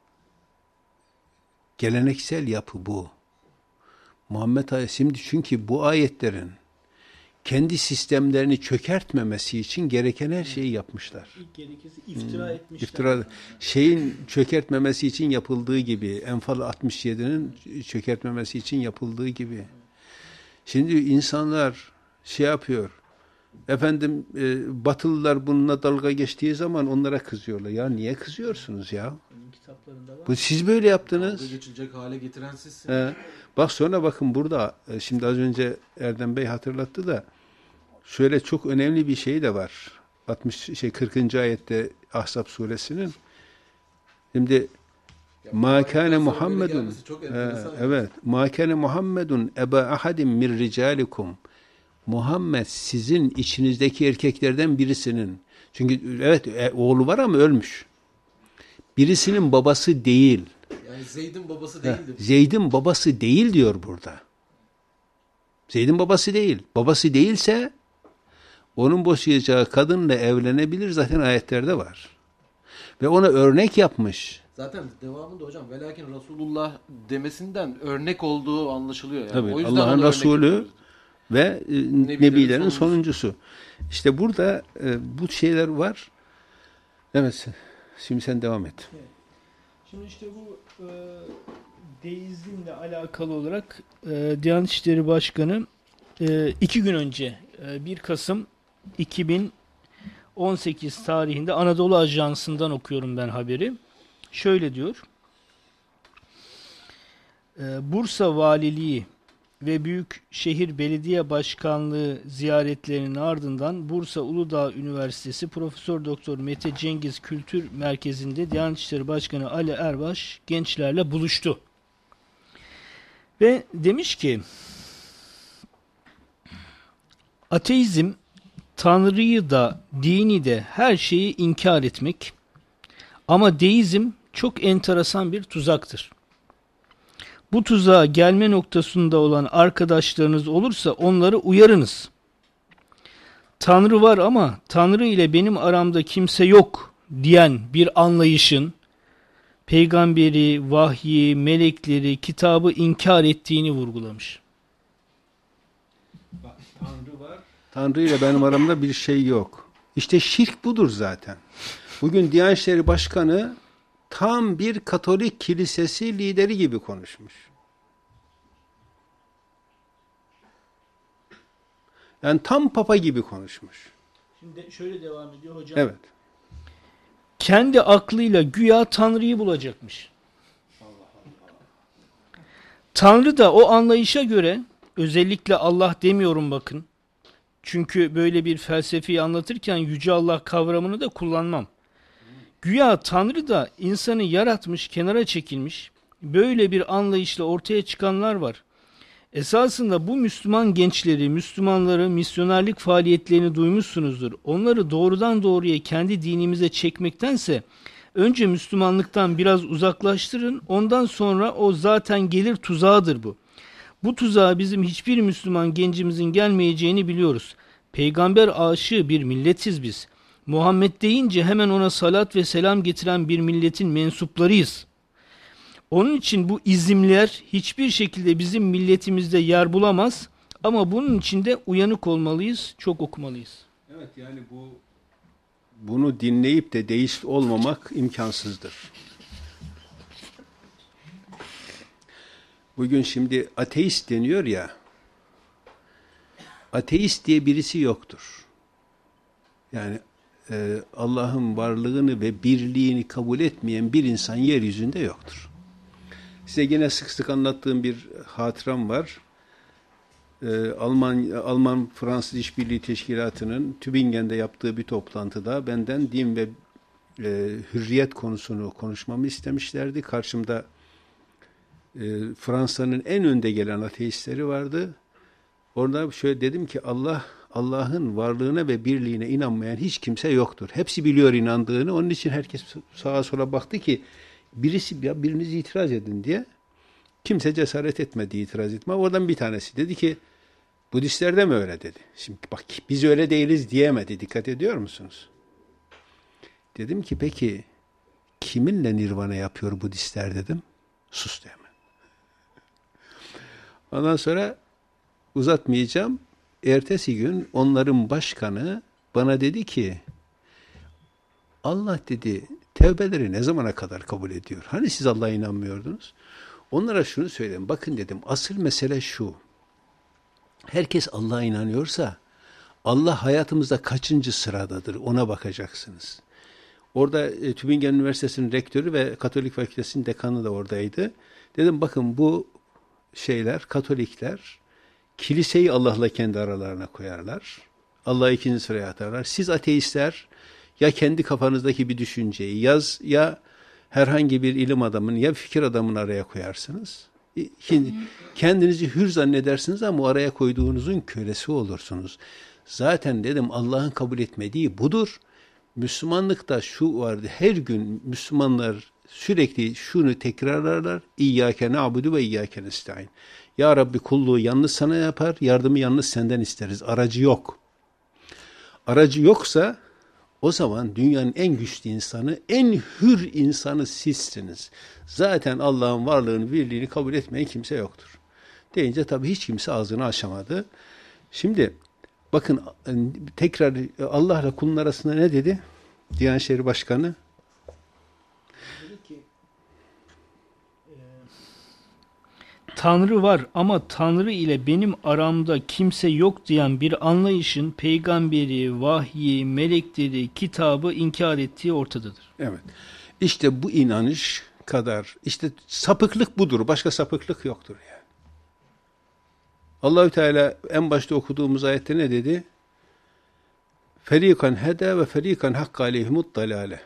geleneksel yapı bu. Muhammed Aleyhisselam şimdi çünkü bu ayetlerin kendi sistemlerini çökertmemesi için gereken her şeyi yapmışlar. İlk gerekirse iftira hmm, etmişler. İftira, şeyin çökertmemesi için yapıldığı gibi, Enfal altmış yedi'nin çökertmemesi için yapıldığı gibi. Şimdi insanlar şey yapıyor, efendim e, Batılılar bununla dalga geçtiği zaman onlara kızıyorlar. Ya niye kızıyorsunuz ya? Bu siz böyle yaptınız. Dalga geçilecek hale getiren sizsiniz. Ee, bak sonra bakın burada, şimdi az önce Erdem Bey hatırlattı da, şöyle çok önemli bir şey de var. altmış şey kırkıncı ayette Ahzab suresinin. Şimdi Ma kana Muhammedun evet Ma kana Muhammedun eba ahadin min ricalikum. Muhammed sizin içinizdeki erkeklerden birisinin. Çünkü evet oğlu var ama ölmüş. Birisinin babası değil. Yani Zeyd'in babası değildir. Zeyd'in babası değil diyor burada. Zeyd'in babası değil. Babası değilse onun boşayacağı kadınla evlenebilir, zaten ayetlerde var. Ve ona örnek yapmış. Zaten devamında hocam velakin Resulullah demesinden örnek olduğu anlaşılıyor. Yani. Tabii, o yüzden Allah'ın Resulü ve e, Nebilerin, Nebilerin sonuncusu. sonuncusu. İşte burada e, bu şeyler var. Evet. Şimdi sen devam et. Evet. Şimdi işte bu e, deizmle alakalı olarak e, Diyanet İşleri Başkanı e, iki gün önce e, bir Kasım iki bin on sekiz tarihinde Anadolu Ajansı'ndan okuyorum ben haberi. Şöyle diyor. E, Bursa Valiliği ve Büyükşehir Belediye Başkanlığı ziyaretlerinin ardından Bursa Uludağ Üniversitesi Profesör Doktor Mete Cengiz Kültür Merkezi'nde Diyanet İşleri Başkanı Ali Erbaş gençlerle buluştu. Ve demiş ki ateizm Tanrı'yı da dini de her şeyi inkar etmek ama deizm çok enteresan bir tuzaktır. Bu tuzağa gelme noktasında olan arkadaşlarınız olursa onları uyarınız. Tanrı var ama Tanrı ile benim aramda kimse yok diyen bir anlayışın peygamberi, vahyi, melekleri, kitabı inkar ettiğini vurgulamış. Bak, Tanrı var. Tanrı ile benim aramda bir şey yok. İşte şirk budur zaten. Bugün Diyanet İşleri Başkanı tam bir Katolik kilisesi lideri gibi konuşmuş. Yani tam papa gibi konuşmuş. Şimdi şöyle devam ediyor hocam. Evet. Kendi aklıyla güya Tanrı'yı bulacakmış. Allah Allah. Tanrı da o anlayışa göre, özellikle Allah demiyorum bakın. Çünkü böyle bir felsefeyi anlatırken Yüce Allah kavramını da kullanmam. Güya Tanrı da insanı yaratmış, kenara çekilmiş. Böyle bir anlayışla ortaya çıkanlar var. Esasında bu Müslüman gençleri, Müslümanları, misyonerlik faaliyetlerini duymuşsunuzdur. Onları doğrudan doğruya kendi dinimize çekmektense Önce Müslümanlıktan biraz uzaklaştırın, ondan sonra o zaten gelir tuzağıdır bu. Bu tuzağa bizim hiçbir Müslüman gencimizin gelmeyeceğini biliyoruz. Peygamber aşığı bir milletiz biz. Muhammed deyince hemen ona salat ve selam getiren bir milletin mensuplarıyız. Onun için bu izimler hiçbir şekilde bizim milletimizde yer bulamaz ama bunun için de uyanık olmalıyız, çok okumalıyız. Evet, yani bu bunu dinleyip de deist olmamak imkansızdır. Bugün şimdi ateist deniyor ya, ateist diye birisi yoktur. Yani e, Allah'ın varlığını ve birliğini kabul etmeyen bir insan yeryüzünde yoktur. Size yine sık sık anlattığım bir hatıram var. Ee, Alman Alman Fransız İşbirliği Teşkilatı'nın Tübingen'de yaptığı bir toplantıda benden din ve e, hürriyet konusunu konuşmamı istemişlerdi. Karşımda e, Fransa'nın en önde gelen ateistleri vardı. Orada şöyle dedim ki Allah Allah'ın varlığına ve birliğine inanmayan hiç kimse yoktur. Hepsi biliyor inandığını. Onun için herkes sağa sola baktı ki birisi ya biriniz itiraz edin diye. Kimse cesaret etmedi itiraz etme. Oradan bir tanesi dedi ki Budistler de mi öyle dedi. Şimdi bak biz öyle değiliz diyemedi. Dikkat ediyor musunuz? Dedim ki peki kiminle nirvana yapıyor Budistler dedim. Sustu hemen. Ondan sonra uzatmayacağım. Ertesi gün onların başkanı bana dedi ki Allah dedi tevbeleri ne zamana kadar kabul ediyor? Hani siz Allah'a inanmıyordunuz? Onlara şunu söyleyeyim. Bakın dedim asıl mesele şu. Herkes Allah'a inanıyorsa Allah hayatımızda kaçıncı sıradadır ona bakacaksınız. Orada e, Tübingen Üniversitesi'nin rektörü ve Katolik Fakültesi'nin dekanı da oradaydı. Dedim bakın bu şeyler Katolikler kiliseyi Allah'la kendi aralarına koyarlar. Allah'ı ikinci sıraya atarlar. Siz ateistler ya kendi kafanızdaki bir düşünceyi yaz ya herhangi bir ilim adamını ya fikir adamını araya koyarsınız. Kendinizi hür zannedersiniz ama araya koyduğunuzun kölesi olursunuz. Zaten dedim Allah'ın kabul etmediği budur. Müslümanlıkta şu vardı. Her gün Müslümanlar sürekli şunu tekrarlarlar. İyyâke na'budu ve iyyâke nestaîn. Ya Rabbi kulluğu yalnız sana yapar, yardımı yalnız senden isteriz. Aracı yok. Aracı yoksa o zaman dünyanın en güçlü insanı, en hür insanı sizsiniz. Zaten Allah'ın varlığını, birliğini kabul etmeyen kimse yoktur. Deyince tabii hiç kimse ağzını açamadı. Şimdi bakın tekrar Allah'la kulun arasında ne dedi? Diyanet İşleri Başkanı. Dedi ki, e, Tanrı var ama Tanrı ile benim aramda kimse yok diyen bir anlayışın peygamberi, vahyi, melekleri, kitabı inkar ettiği ortadadır. Evet. İşte bu inanış kadar, işte sapıklık budur. Başka sapıklık yoktur yani. Allahü Teala en başta okuduğumuz ayette ne dedi? Ferikan heda ve ferikan hakka aleyhimut dalale.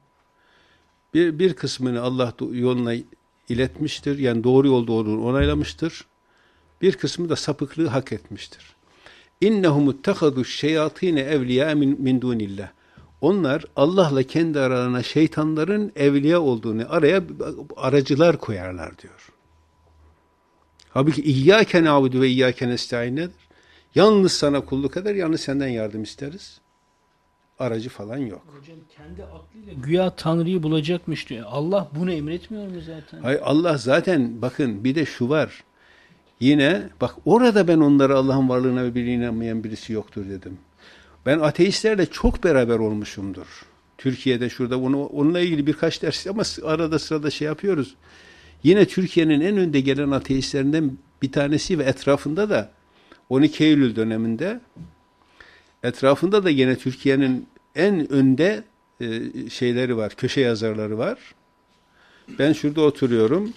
Bir, bir kısmını Allah yoluna iletmiştir. Yani doğru yolda olduğunu onaylamıştır. Bir kısmı da sapıklığı hak etmiştir. İnnehum ittehadu şeyatine evliya min, min dunillah. Onlar Allah'la kendi aralarına şeytanların evliya olduğunu araya aracılar koyarlar diyor. Halbuki İyyâke na'budu ve iyyâke nestaîn nedir? Yalnız sana kulluk eder, yalnız senden yardım isteriz. Aracı falan yok. Hocam kendi aklıyla güya Tanrı'yı bulacakmış diyor. Allah bunu emretmiyor mu zaten? Hayır, Allah zaten bakın bir de şu var. Yine bak orada ben onlara Allah'ın varlığına ve birliğine inanmayan birisi yoktur dedim. Ben ateistlerle çok beraber olmuşumdur. Türkiye'de şurada bunu, onunla ilgili birkaç ders ama arada sırada şey yapıyoruz. Yine Türkiye'nin en önde gelen ateistlerinden bir tanesi ve etrafında da on iki Eylül döneminde etrafında da yine Türkiye'nin en önde e, şeyleri var, köşe yazarları var. Ben şurada oturuyorum.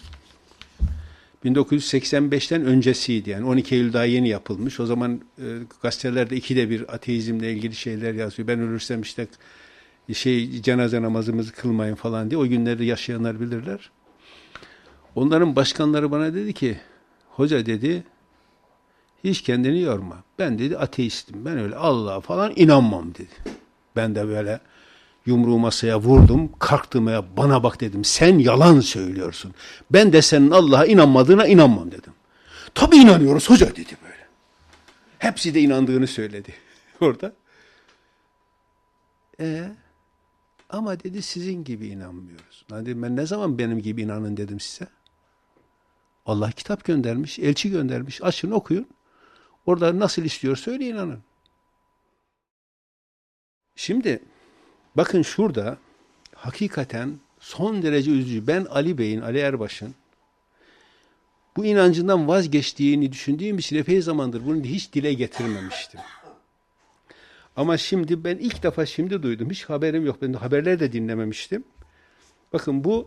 bin dokuz yüz seksen beşten öncesiydi yani on iki Eylül daha yeni yapılmış. O zaman e, gazetelerde ikide bir ateizmle ilgili şeyler yazıyor. Ben ölürsem işte şey cenaze namazımızı kılmayın falan diye. O günleri yaşayanlar bilirler. Onların başkanları bana dedi ki, hoca dedi, hiç kendini yorma. Ben dedi ateistim. Ben öyle Allah'a falan inanmam dedi. Ben de böyle Yumruğu masaya vurdum, kalktım ya, bana bak dedim, sen yalan söylüyorsun. Ben de senin Allah'a inanmadığına inanmam dedim. Tabii inanıyoruz hoca dedi böyle. Hepsi de inandığını söyledi orada. E ama dedi sizin gibi inanmıyoruz. Dedim, ben ne zaman benim gibi inanın dedim size. Allah kitap göndermiş, elçi göndermiş. Açın okuyun. Orada nasıl istiyor söyle inanın. Şimdi bakın şurada hakikaten son derece üzücü. Ben Ali Bey'in, Ali Erbaş'ın bu inancından vazgeçtiğini düşündüğüm için epey zamandır bunu hiç dile getirmemiştim. Ama şimdi ben ilk defa şimdi duydum. Hiç haberim yok. Ben de haberleri de dinlememiştim. Bakın bu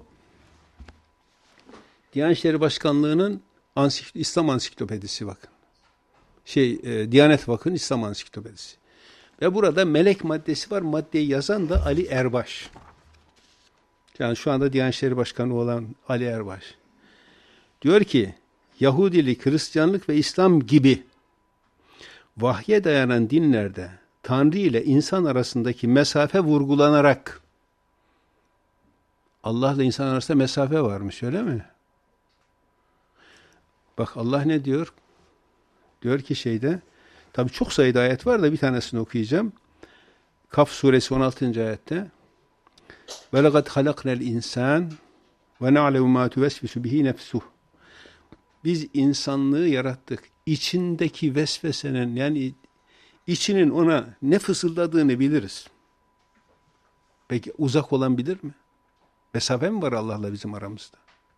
Diyanet İşleri Başkanlığı'nın Ansik İslam Ansiklopedisi bakın. Şey, e, Diyanet Vakfı'nın İslam Ansiklopedisi. Ve burada melek maddesi var. Maddeyi yazan da Ali Erbaş. Yani şu anda Diyanet İşleri Başkanı olan Ali Erbaş. Diyor ki, Yahudilik, Hristiyanlık ve İslam gibi vahye dayanan dinlerde Tanrı ile insan arasındaki mesafe vurgulanarak, Allah ile insan arasında mesafe varmış öyle mi? Bak Allah ne diyor? Diyor ki şeyde, tabi çok sayıda ayet var da bir tanesini okuyacağım. Kaf suresi on altıncı ayette وَلَقَدْ خَلَقْنَا الْاِنْسَانِ وَنَعْلَمُ مَا تُوَسْوِسُ بِهِ نَفْسُهُ. Biz insanlığı yarattık. İçindeki vesvesenin, yani içinin ona ne fısıldadığını biliriz. Peki uzak olan bilir mi? Mesafe mi var Allah'la bizim aramızda?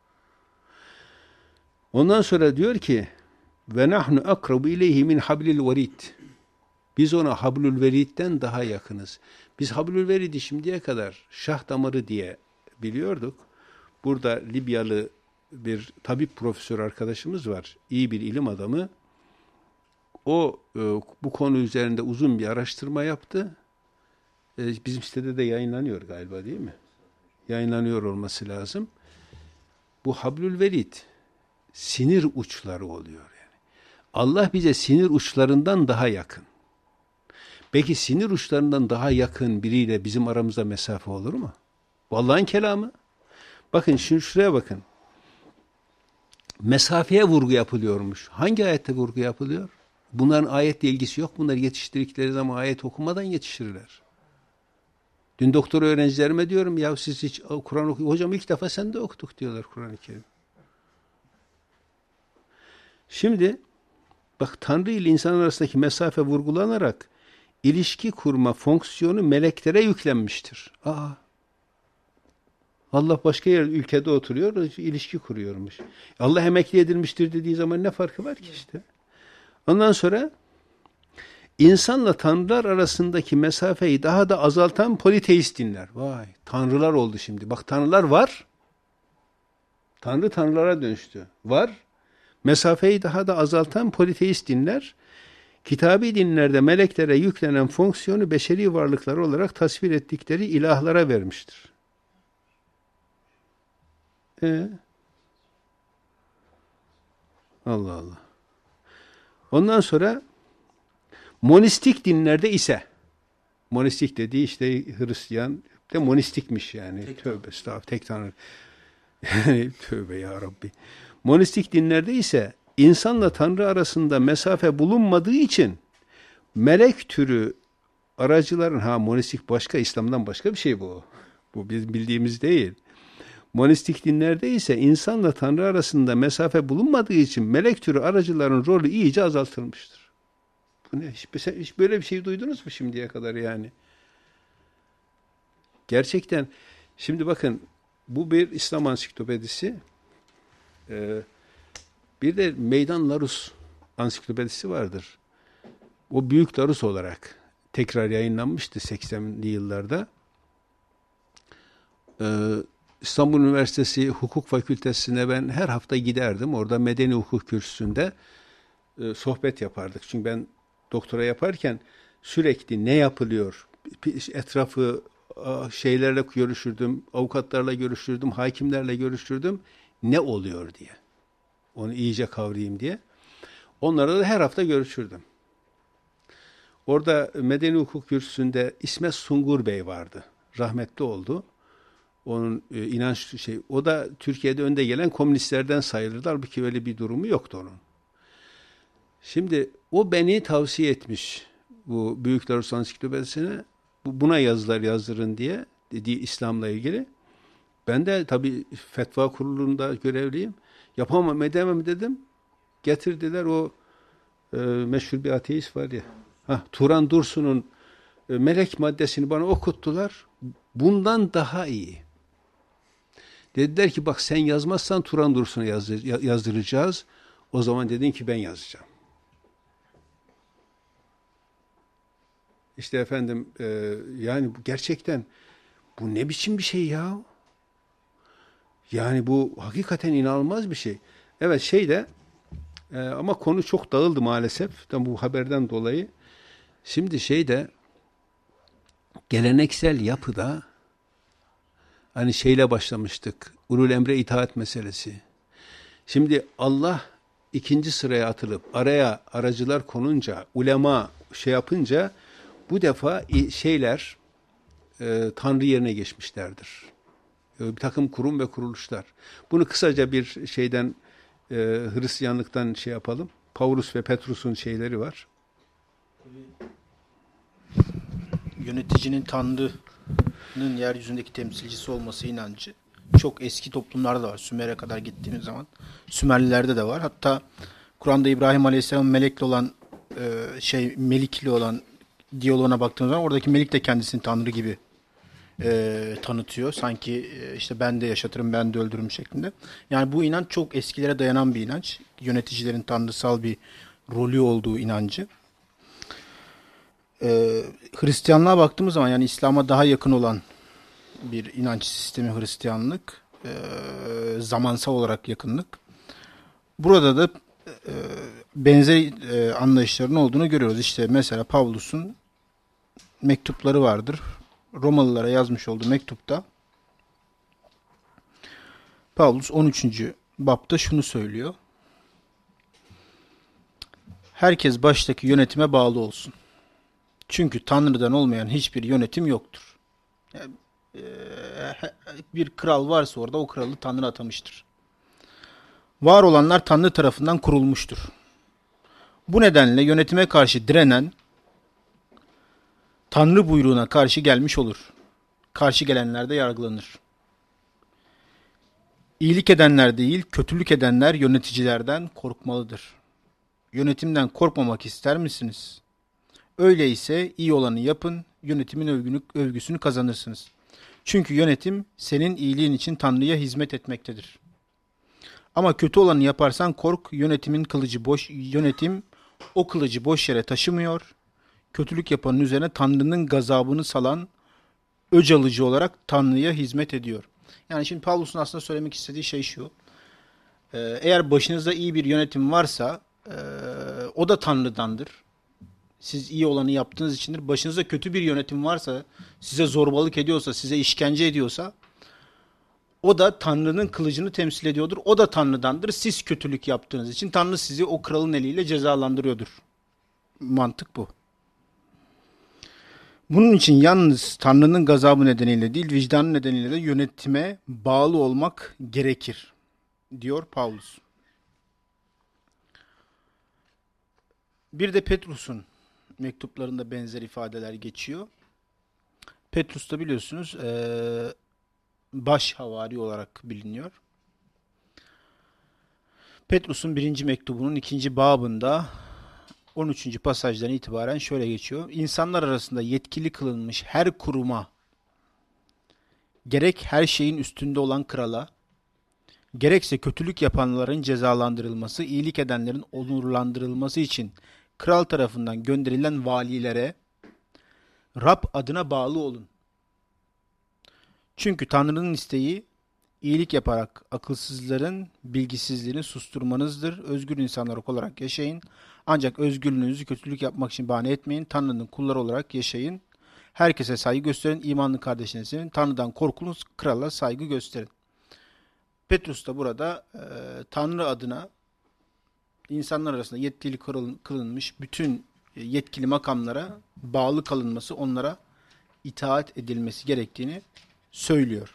Ondan sonra diyor ki ve nahnu akrabu ileyhi min hablil verid. Biz ona hablül veridden daha yakınız. Biz hablül veridi şimdiye kadar şah damarı diye biliyorduk. Burada Libyalı bir tabip profesör arkadaşımız var. İyi bir ilim adamı. O e, bu konu üzerinde uzun bir araştırma yaptı. E, bizim sitede de yayınlanıyor galiba değil mi? Yayınlanıyor olması lazım. Bu hablül verid sinir uçları oluyor yani. Allah bize sinir uçlarından daha yakın. Peki sinir uçlarından daha yakın biriyle bizim aramızda mesafe olur mu? Bu Allah'ın kelamı. Bakın şimdi şuraya bakın. Mesafeye vurgu yapılıyormuş. Hangi ayette vurgu yapılıyor? Bunların ayetle ilgisi yok. Bunları yetiştirdikleri zaman ayet okumadan yetiştirirler. Dün doktor öğrencilerime diyorum ya siz hiç Kur'an okuyun. Hocam ilk defa sen de okuduk diyorlar Kur'an-ı Kerim. Şimdi bak Tanrı ile insan arasındaki mesafe vurgulanarak ilişki kurma fonksiyonu meleklere yüklenmiştir. Aa, Allah başka yer ülkede oturuyor, ilişki kuruyormuş. Allah emekli edilmiştir dediği zaman ne farkı var ki işte? Ondan sonra insanla tanrılar arasındaki mesafeyi daha da azaltan politeist dinler. Vay, tanrılar oldu şimdi. Bak tanrılar var. Tanrı tanrılara dönüştü. Var. Mesafeyi daha da azaltan politeist dinler, kitabi dinlerde meleklere yüklenen fonksiyonu beşeri varlıklar olarak tasvir ettikleri ilahlara vermiştir. Ee? Allah Allah. Ondan sonra monistik dinlerde ise, monistik dediği işte Hristiyan de monistikmiş yani. Tek tövbe estağfurullah. Tek tanrı. Tövbe ya Rabbi. Monistik dinlerde ise insanla Tanrı arasında mesafe bulunmadığı için melek türü aracıların, ha monistik başka, İslam'dan başka bir şey bu. Bu biz bildiğimiz değil. Monistik dinlerde ise insanla Tanrı arasında mesafe bulunmadığı için melek türü aracıların rolü iyice azaltılmıştır. Bu ne? Hiç, hiç böyle bir şey duydunuz mu şimdiye kadar yani? Gerçekten şimdi bakın bu bir İslam ansiklopedisi. Ee, bir de Meydan Larus ansiklopedisi vardır. O Büyük Larus olarak tekrar yayınlanmıştı seksenli yıllarda. Ee, İstanbul Üniversitesi Hukuk Fakültesi'ne ben her hafta giderdim. Orada medeni hukuk kürsüsünde e, sohbet yapardık. Çünkü ben doktora yaparken sürekli ne yapılıyor, etrafı şeylerle görüşürdüm, avukatlarla görüşürdüm, hakimlerle görüşürdüm, ne oluyor diye. Onu iyice kavrayayım diye. Onlarla da her hafta görüşürdüm. Orada medeni hukuk kürsüsünde İsmet Sungur Bey vardı. rahmetli oldu. Onun e, inanç şey, o da Türkiye'de önde gelen komünistlerden sayılırdı. Halbuki öyle bir durumu yoktu onun. Şimdi o beni tavsiye etmiş bu Büyükler Arası Ansiklopedisi'ne, buna yazılar yazdırın diye, dediği İslam'la ilgili. Ben de tabii fetva kurulunda görevliyim. Yapamam edemem dedim. Getirdiler o e, meşhur bir ateist var ya. Hah, Turan Dursun'un e, melek maddesini bana okuttular. Bundan daha iyi. Dediler ki bak sen yazmazsan Turan Dursun'a yazdır, yazdıracağız. O zaman dedin ki ben yazacağım. İşte efendim e, yani bu gerçekten bu ne biçim bir şey ya? Yani bu hakikaten inanılmaz bir şey. Evet şeyde e, ama konu çok dağıldı maalesef. Tam bu haberden dolayı. Şimdi şeyde geleneksel yapıda hani şeyle başlamıştık. Ulul emre itaat meselesi. Şimdi Allah ikinci sıraya atılıp araya aracılar konunca, ulema şey yapınca bu defa şeyler e, Tanrı yerine geçmişlerdir. E, bir takım kurum ve kuruluşlar. Bunu kısaca bir şeyden e, Hristiyanlıktan şey yapalım. Paulus ve Petrus'un şeyleri var. Yöneticinin Tanrı'nın yeryüzündeki temsilcisi olması inancı çok eski toplumlarda var. Sümer'e kadar gittiğimiz zaman Sümerlilerde de var. Hatta Kur'an'da İbrahim Aleyhisselam melekle olan e, şey melikli olan diyaloğuna baktığımız zaman oradaki melik de kendisini Tanrı gibi e, tanıtıyor. Sanki e, işte ben de yaşatırım, ben de öldürürüm şeklinde. Yani bu inanç çok eskilere dayanan bir inanç. Yöneticilerin tanrısal bir rolü olduğu inancı. E, Hristiyanlığa baktığımız zaman yani İslam'a daha yakın olan bir inanç sistemi Hristiyanlık. E, zamansal olarak yakınlık. Burada da e, benzer e, anlayışların olduğunu görüyoruz. İşte mesela Pavlus'un mektupları vardır. Romalılara yazmış olduğu mektupta Pavlus on üçüncü babta şunu söylüyor. Herkes baştaki yönetime bağlı olsun. Çünkü Tanrı'dan olmayan hiçbir yönetim yoktur. Yani, e, bir kral varsa orada o kralı Tanrı atamıştır. Var olanlar Tanrı tarafından kurulmuştur. Bu nedenle yönetime karşı direnen Tanrı buyruğuna karşı gelmiş olur. Karşı gelenler de yargılanır. İyilik edenler değil, kötülük edenler yöneticilerden korkmalıdır. Yönetimden korkmamak ister misiniz? Öyleyse iyi olanı yapın, yönetimin övgünü, övgüsünü kazanırsınız. Çünkü yönetim senin iyiliğin için Tanrı'ya hizmet etmektedir. Ama kötü olanı yaparsan kork, yönetimin kılıcı boş, yönetim o kılıcı boş yere taşımıyor. Kötülük yapanın üzerine Tanrı'nın gazabını salan öc alıcı olarak Tanrı'ya hizmet ediyor. Yani şimdi Pavlus'un aslında söylemek istediği şey şu. Eğer başınızda iyi bir yönetim varsa o da Tanrı'dandır. Siz iyi olanı yaptığınız içindir. Başınızda kötü bir yönetim varsa, size zorbalık ediyorsa, size işkence ediyorsa o da Tanrı'nın kılıcını temsil ediyordur. O da Tanrı'dandır. Siz kötülük yaptığınız için Tanrı sizi o kralın eliyle cezalandırıyordur. Mantık bu. Bunun için yalnız Tanrı'nın gazabı nedeniyle değil, vicdanı nedeniyle de yönetime bağlı olmak gerekir, diyor Pavlus. Bir de Petrus'un mektuplarında benzer ifadeler geçiyor. Petrus da biliyorsunuz baş havari olarak biliniyor. Petrus'un birinci mektubunun ikinci babında on üçüncü pasajdan itibaren şöyle geçiyor. İnsanlar arasında yetkili kılınmış her kuruma, gerek her şeyin üstünde olan krala, gerekse kötülük yapanların cezalandırılması, iyilik edenlerin onurlandırılması için kral tarafından gönderilen valilere, Rab adına bağlı olun. Çünkü Tanrı'nın isteği, iyilik yaparak akılsızların bilgisizliğini susturmanızdır. Özgür insanlar olarak yaşayın. Ancak özgürlüğünüzü kötülük yapmak için bahane etmeyin. Tanrı'nın kulları olarak yaşayın. Herkese saygı gösterin. İmanlı kardeşine sevin. Tanrı'dan korkunuz, krala saygı gösterin. Petrus da burada e, Tanrı adına insanlar arasında yetkili kılınmış bütün yetkili makamlara bağlı kalınması, onlara itaat edilmesi gerektiğini söylüyor.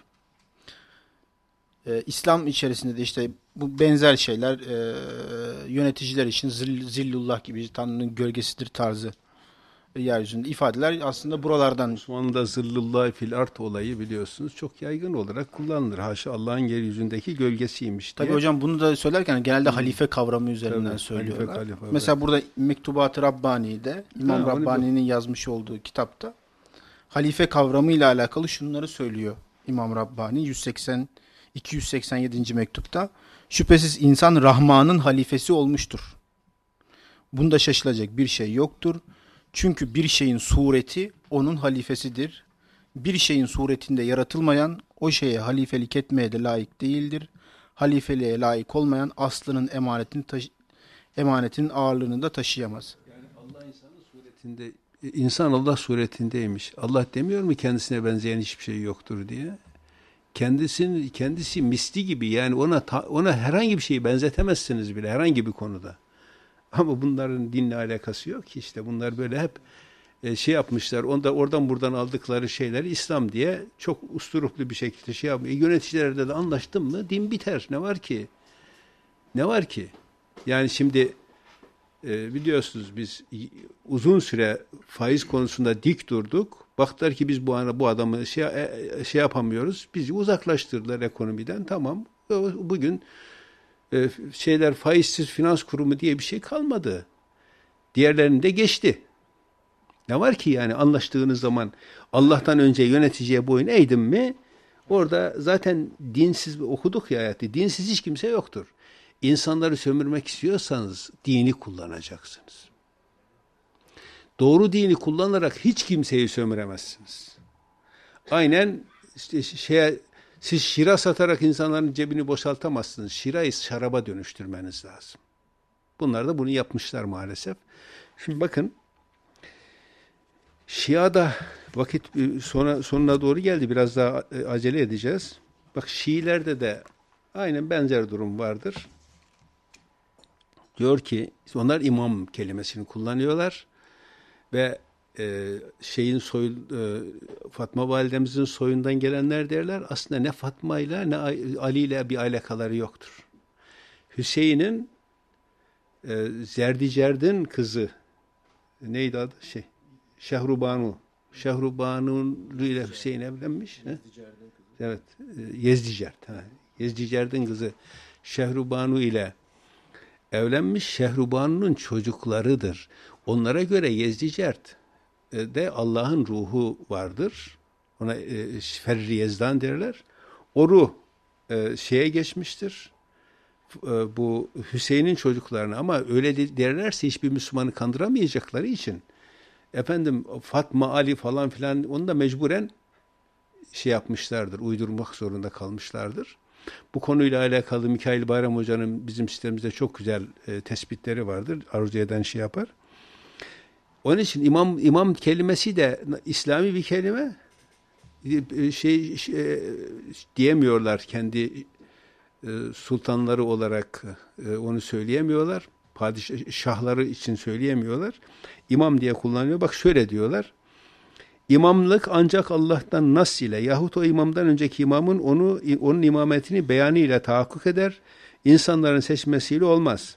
Ee, İslam içerisinde de işte bu benzer şeyler e, yöneticiler için zill, zillullah gibi Tanrı'nın gölgesidir tarzı yeryüzünde ifadeler aslında buralardan. Osmanlı'da zillullah fil art olayı biliyorsunuz çok yaygın olarak kullanılır. Haşa Allah'ın yeryüzündeki gölgesiymiş diye. Tabii hocam bunu da söylerken genelde hmm. halife kavramı üzerinden Tabii, söylüyorlar. Halife, halife, Mesela evet. burada Mektubat-ı Rabbani'de İmam ha, Rabbani'nin yazmış olduğu kitapta halife kavramıyla alakalı şunları söylüyor İmam Rabbani yüz seksen iki yüz seksen yedinci mektupta. Şüphesiz insan Rahman'ın halifesi olmuştur. Bunda şaşılacak bir şey yoktur. Çünkü bir şeyin sureti onun halifesidir. Bir şeyin suretinde yaratılmayan o şeye halifelik etmeye de layık değildir. Halifeliğe layık olmayan aslının emanetini taşı- emanetin ağırlığını da taşıyamaz. Yani Allah insanın suretinde, insan Allah suretindeymiş. Allah demiyor mu kendisine benzeyen hiçbir şey yoktur diye? Kendisinin kendisi misli gibi, yani ona ona herhangi bir şeyi benzetemezsiniz bile herhangi bir konuda. Ama bunların dinle alakası yok ki, işte bunlar böyle hep e, şey yapmışlar. Onda oradan buradan aldıkları şeyleri İslam diye çok usturuplu bir şekilde şey yapıyor. E, yöneticilerde de anlaştın mı din biter. Ne var ki? Ne var ki? Yani şimdi e, biliyorsunuz biz uzun süre faiz konusunda dik durduk. Baktılar ki biz bu bu adamı şey e, şey yapamıyoruz. Bizi uzaklaştırdılar ekonomiden. Tamam. Bugün e, şeyler faizsiz finans kurumu diye bir şey kalmadı. Diğerlerinde geçti. Ne var ki yani anlaştığınız zaman Allah'tan önce yöneticiye boyun eğdin mi? Orada zaten dinsiz okuduk ya hayatı. Dinsiz hiç kimse yoktur. İnsanları sömürmek istiyorsanız dini kullanacaksınız. Doğru dini kullanarak hiç kimseyi sömüremezsiniz. Aynen işte şeye, siz şira satarak insanların cebini boşaltamazsınız. Şirayı şaraba dönüştürmeniz lazım. Bunlar da bunu yapmışlar maalesef. Şimdi bakın, Şia'da vakit sona, sonuna doğru geldi. Biraz daha acele edeceğiz. Bak Şiilerde de aynen benzer durum vardır. Diyor ki onlar imam kelimesini kullanıyorlar ve e, şeyin soy e, Fatma validemizin soyundan gelenler derler. Aslında ne Fatma ile ne Ali ile bir alakaları yoktur. Hüseyin'in e, Zerdicerd'in kızı neydi adı? Şey Şehrubanu. Şehrubanu ile Hüseyin evlenmiş. Evet. Yezdicerd. Ha. Yezdicerd'in kızı Şehrubanu ile evlenmiş. Şehrubanu'nun çocuklarıdır. Onlara göre Yezdicerd de Allah'ın ruhu vardır. Ona e, Ferri Yezdan derler. O ruh e, şeye geçmiştir. E, bu Hüseyin'in çocuklarına, ama öyle derlerse hiçbir Müslümanı kandıramayacakları için efendim Fatma, Ali falan filan onu da mecburen şey yapmışlardır, uydurmak zorunda kalmışlardır. Bu konuyla alakalı Mikail Bayram Hoca'nın bizim sitemizde çok güzel e, tespitleri vardır. Arzu eden şey yapar. Onun için imam imam kelimesi de İslami bir kelime. E, şey, şey diyemiyorlar kendi e, sultanları olarak e, onu söyleyemiyorlar. Padişahları için söyleyemiyorlar. İmam diye kullanıyor. Bak şöyle diyorlar. İmamlık ancak Allah'tan nas ile yahut o imamdan önceki imamın onu onun imametini beyanı ile tahakkuk eder. İnsanların seçmesiyle olmaz.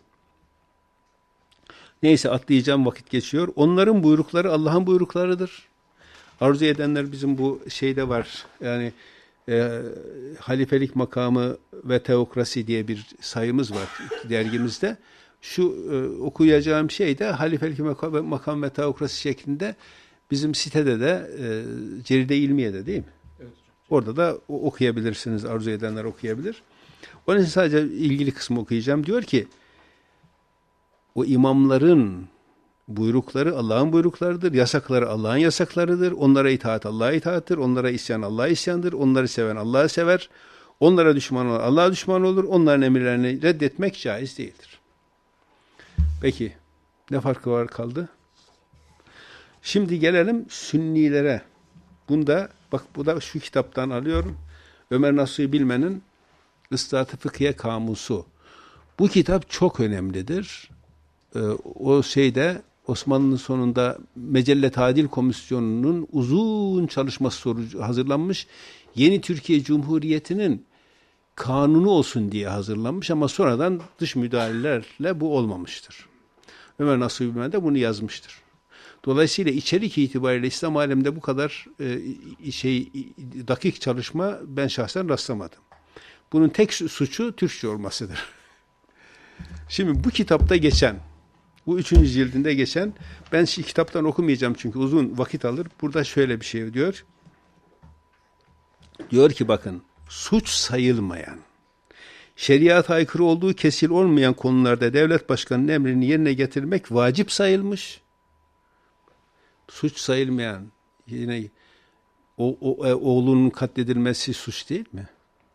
Neyse atlayacağım, vakit geçiyor. Onların buyrukları Allah'ın buyruklarıdır. Arzu edenler bizim bu şeyde var. Yani e, halifelik makamı ve teokrasi diye bir sayımız var dergimizde. Şu e, okuyacağım şey de halifelik makam, makam ve teokrasi şeklinde bizim sitede de e, Ceride İlmiye'de değil mi? Evet. Orada da okuyabilirsiniz. Arzu edenler okuyabilir. Onun için sadece ilgili kısmı okuyacağım. Diyor ki o imamların buyrukları Allah'ın buyruklarıdır. Yasakları Allah'ın yasaklarıdır. Onlara itaat Allah'a itaattır. Onlara isyan Allah'a isyandır. Onları seven Allah'ı sever. Onlara düşman olan Allah'a düşman olur. Onların emirlerini reddetmek caiz değildir. Peki ne farkı var kaldı? Şimdi gelelim Sünnilere. Bunda bak, bu da şu kitaptan alıyorum. Ömer Nasuhi Bilmen'in Islah-ı Fıkhiye Kamusu. Bu kitap çok önemlidir. Ee, o şeyde Osmanlı'nın sonunda Mecelle Tadil Komisyonu'nun uzun çalışması sonucu hazırlanmış. Yeni Türkiye Cumhuriyeti'nin kanunu olsun diye hazırlanmış ama sonradan dış müdahalelerle bu olmamıştır. Ömer Nasuhi Bilmen de bunu yazmıştır. Dolayısıyla içerik itibariyle İslam aleminde bu kadar e, şey dakik çalışma ben şahsen rastlamadım. Bunun tek suçu Türkçe olmasıdır. Şimdi bu kitapta geçen, bu üçüncü cildinde geçen, ben şu kitaptan okumayacağım çünkü uzun vakit alır. Burada şöyle bir şey diyor. Diyor ki bakın, suç sayılmayan, şeriata aykırı olduğu kesil olmayan konularda devlet başkanının emrini yerine getirmek vacip sayılmış. Suç sayılmayan, yine o, o, e, oğlunun katledilmesi suç değil mi?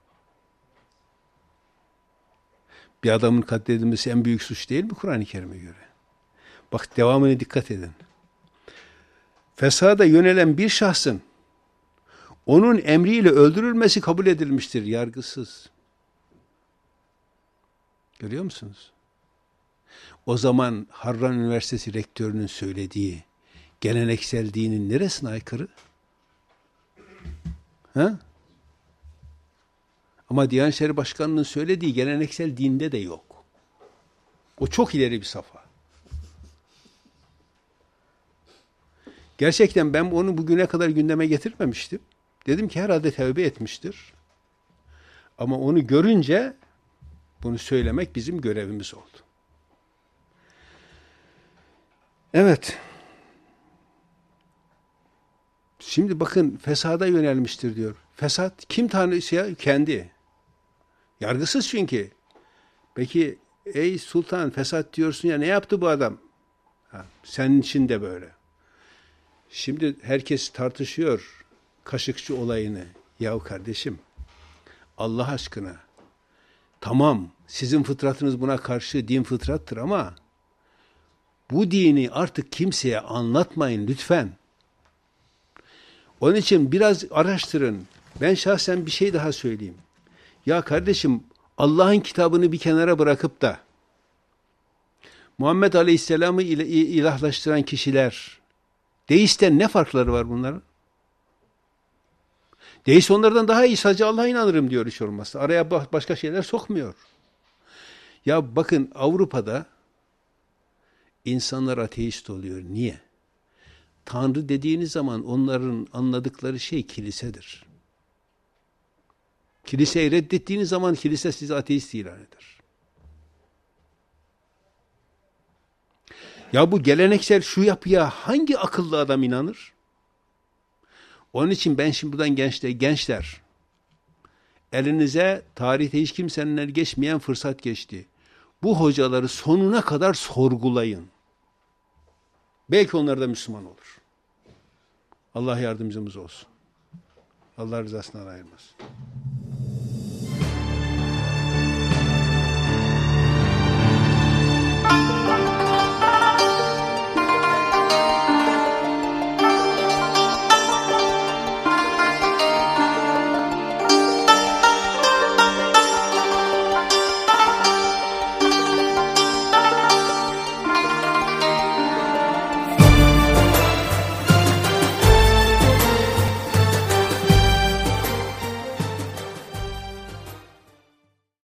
Bir adamın katledilmesi en büyük suç değil mi Kur'an-ı Kerim'e göre? Bak devamına dikkat edin. Fesada yönelen bir şahsın onun emriyle öldürülmesi kabul edilmiştir, yargısız. Görüyor musunuz? O zaman Harran Üniversitesi rektörünün söylediği geleneksel dinin neresine aykırı? Ha? Ama Diyanet İşleri Başkanı'nın söylediği geleneksel dinde de yok. O çok ileri bir safha. Gerçekten ben onu bugüne kadar gündeme getirmemiştim. Dedim ki herhalde tevbe etmiştir. Ama onu görünce bunu söylemek bizim görevimiz oldu. Evet. Şimdi bakın fesada yönelmiştir diyor. Fesat kim tanrısı ya? Kendi. Yargısız çünkü. Peki ey sultan fesat diyorsun ya, ne yaptı bu adam? Ha, senin için de böyle. Şimdi herkes tartışıyor Kaşıkçı olayını. Yahu kardeşim, Allah aşkına, tamam sizin fıtratınız buna karşı, din fıtrattır ama bu dini artık kimseye anlatmayın lütfen. Onun için biraz araştırın. Ben şahsen bir şey daha söyleyeyim. Ya kardeşim, Allah'ın kitabını bir kenara bırakıp da Muhammed Aleyhisselam'ı ilahlaştıran kişiler, deisten ne farkları var bunların? Deist onlardan daha iyi, sadece Allah'a inanırım diyor hiç olmazsa. Araya başka şeyler sokmuyor. Ya bakın Avrupa'da insanlar ateist oluyor. Niye? Tanrı dediğiniz zaman onların anladıkları şey kilisedir. Kiliseyi reddettiğiniz zaman kilise sizi ateist ilan eder. Ya bu geleneksel şu yapıya hangi akıllı adam inanır? Onun için ben şimdi buradan gençler, gençler elinize tarihte hiç kimsenin el geçmeyen fırsat geçti. Bu hocaları sonuna kadar sorgulayın. Belki onlar da Müslüman olur. Allah yardımcımız olsun. Allah rızasından ayırmasın.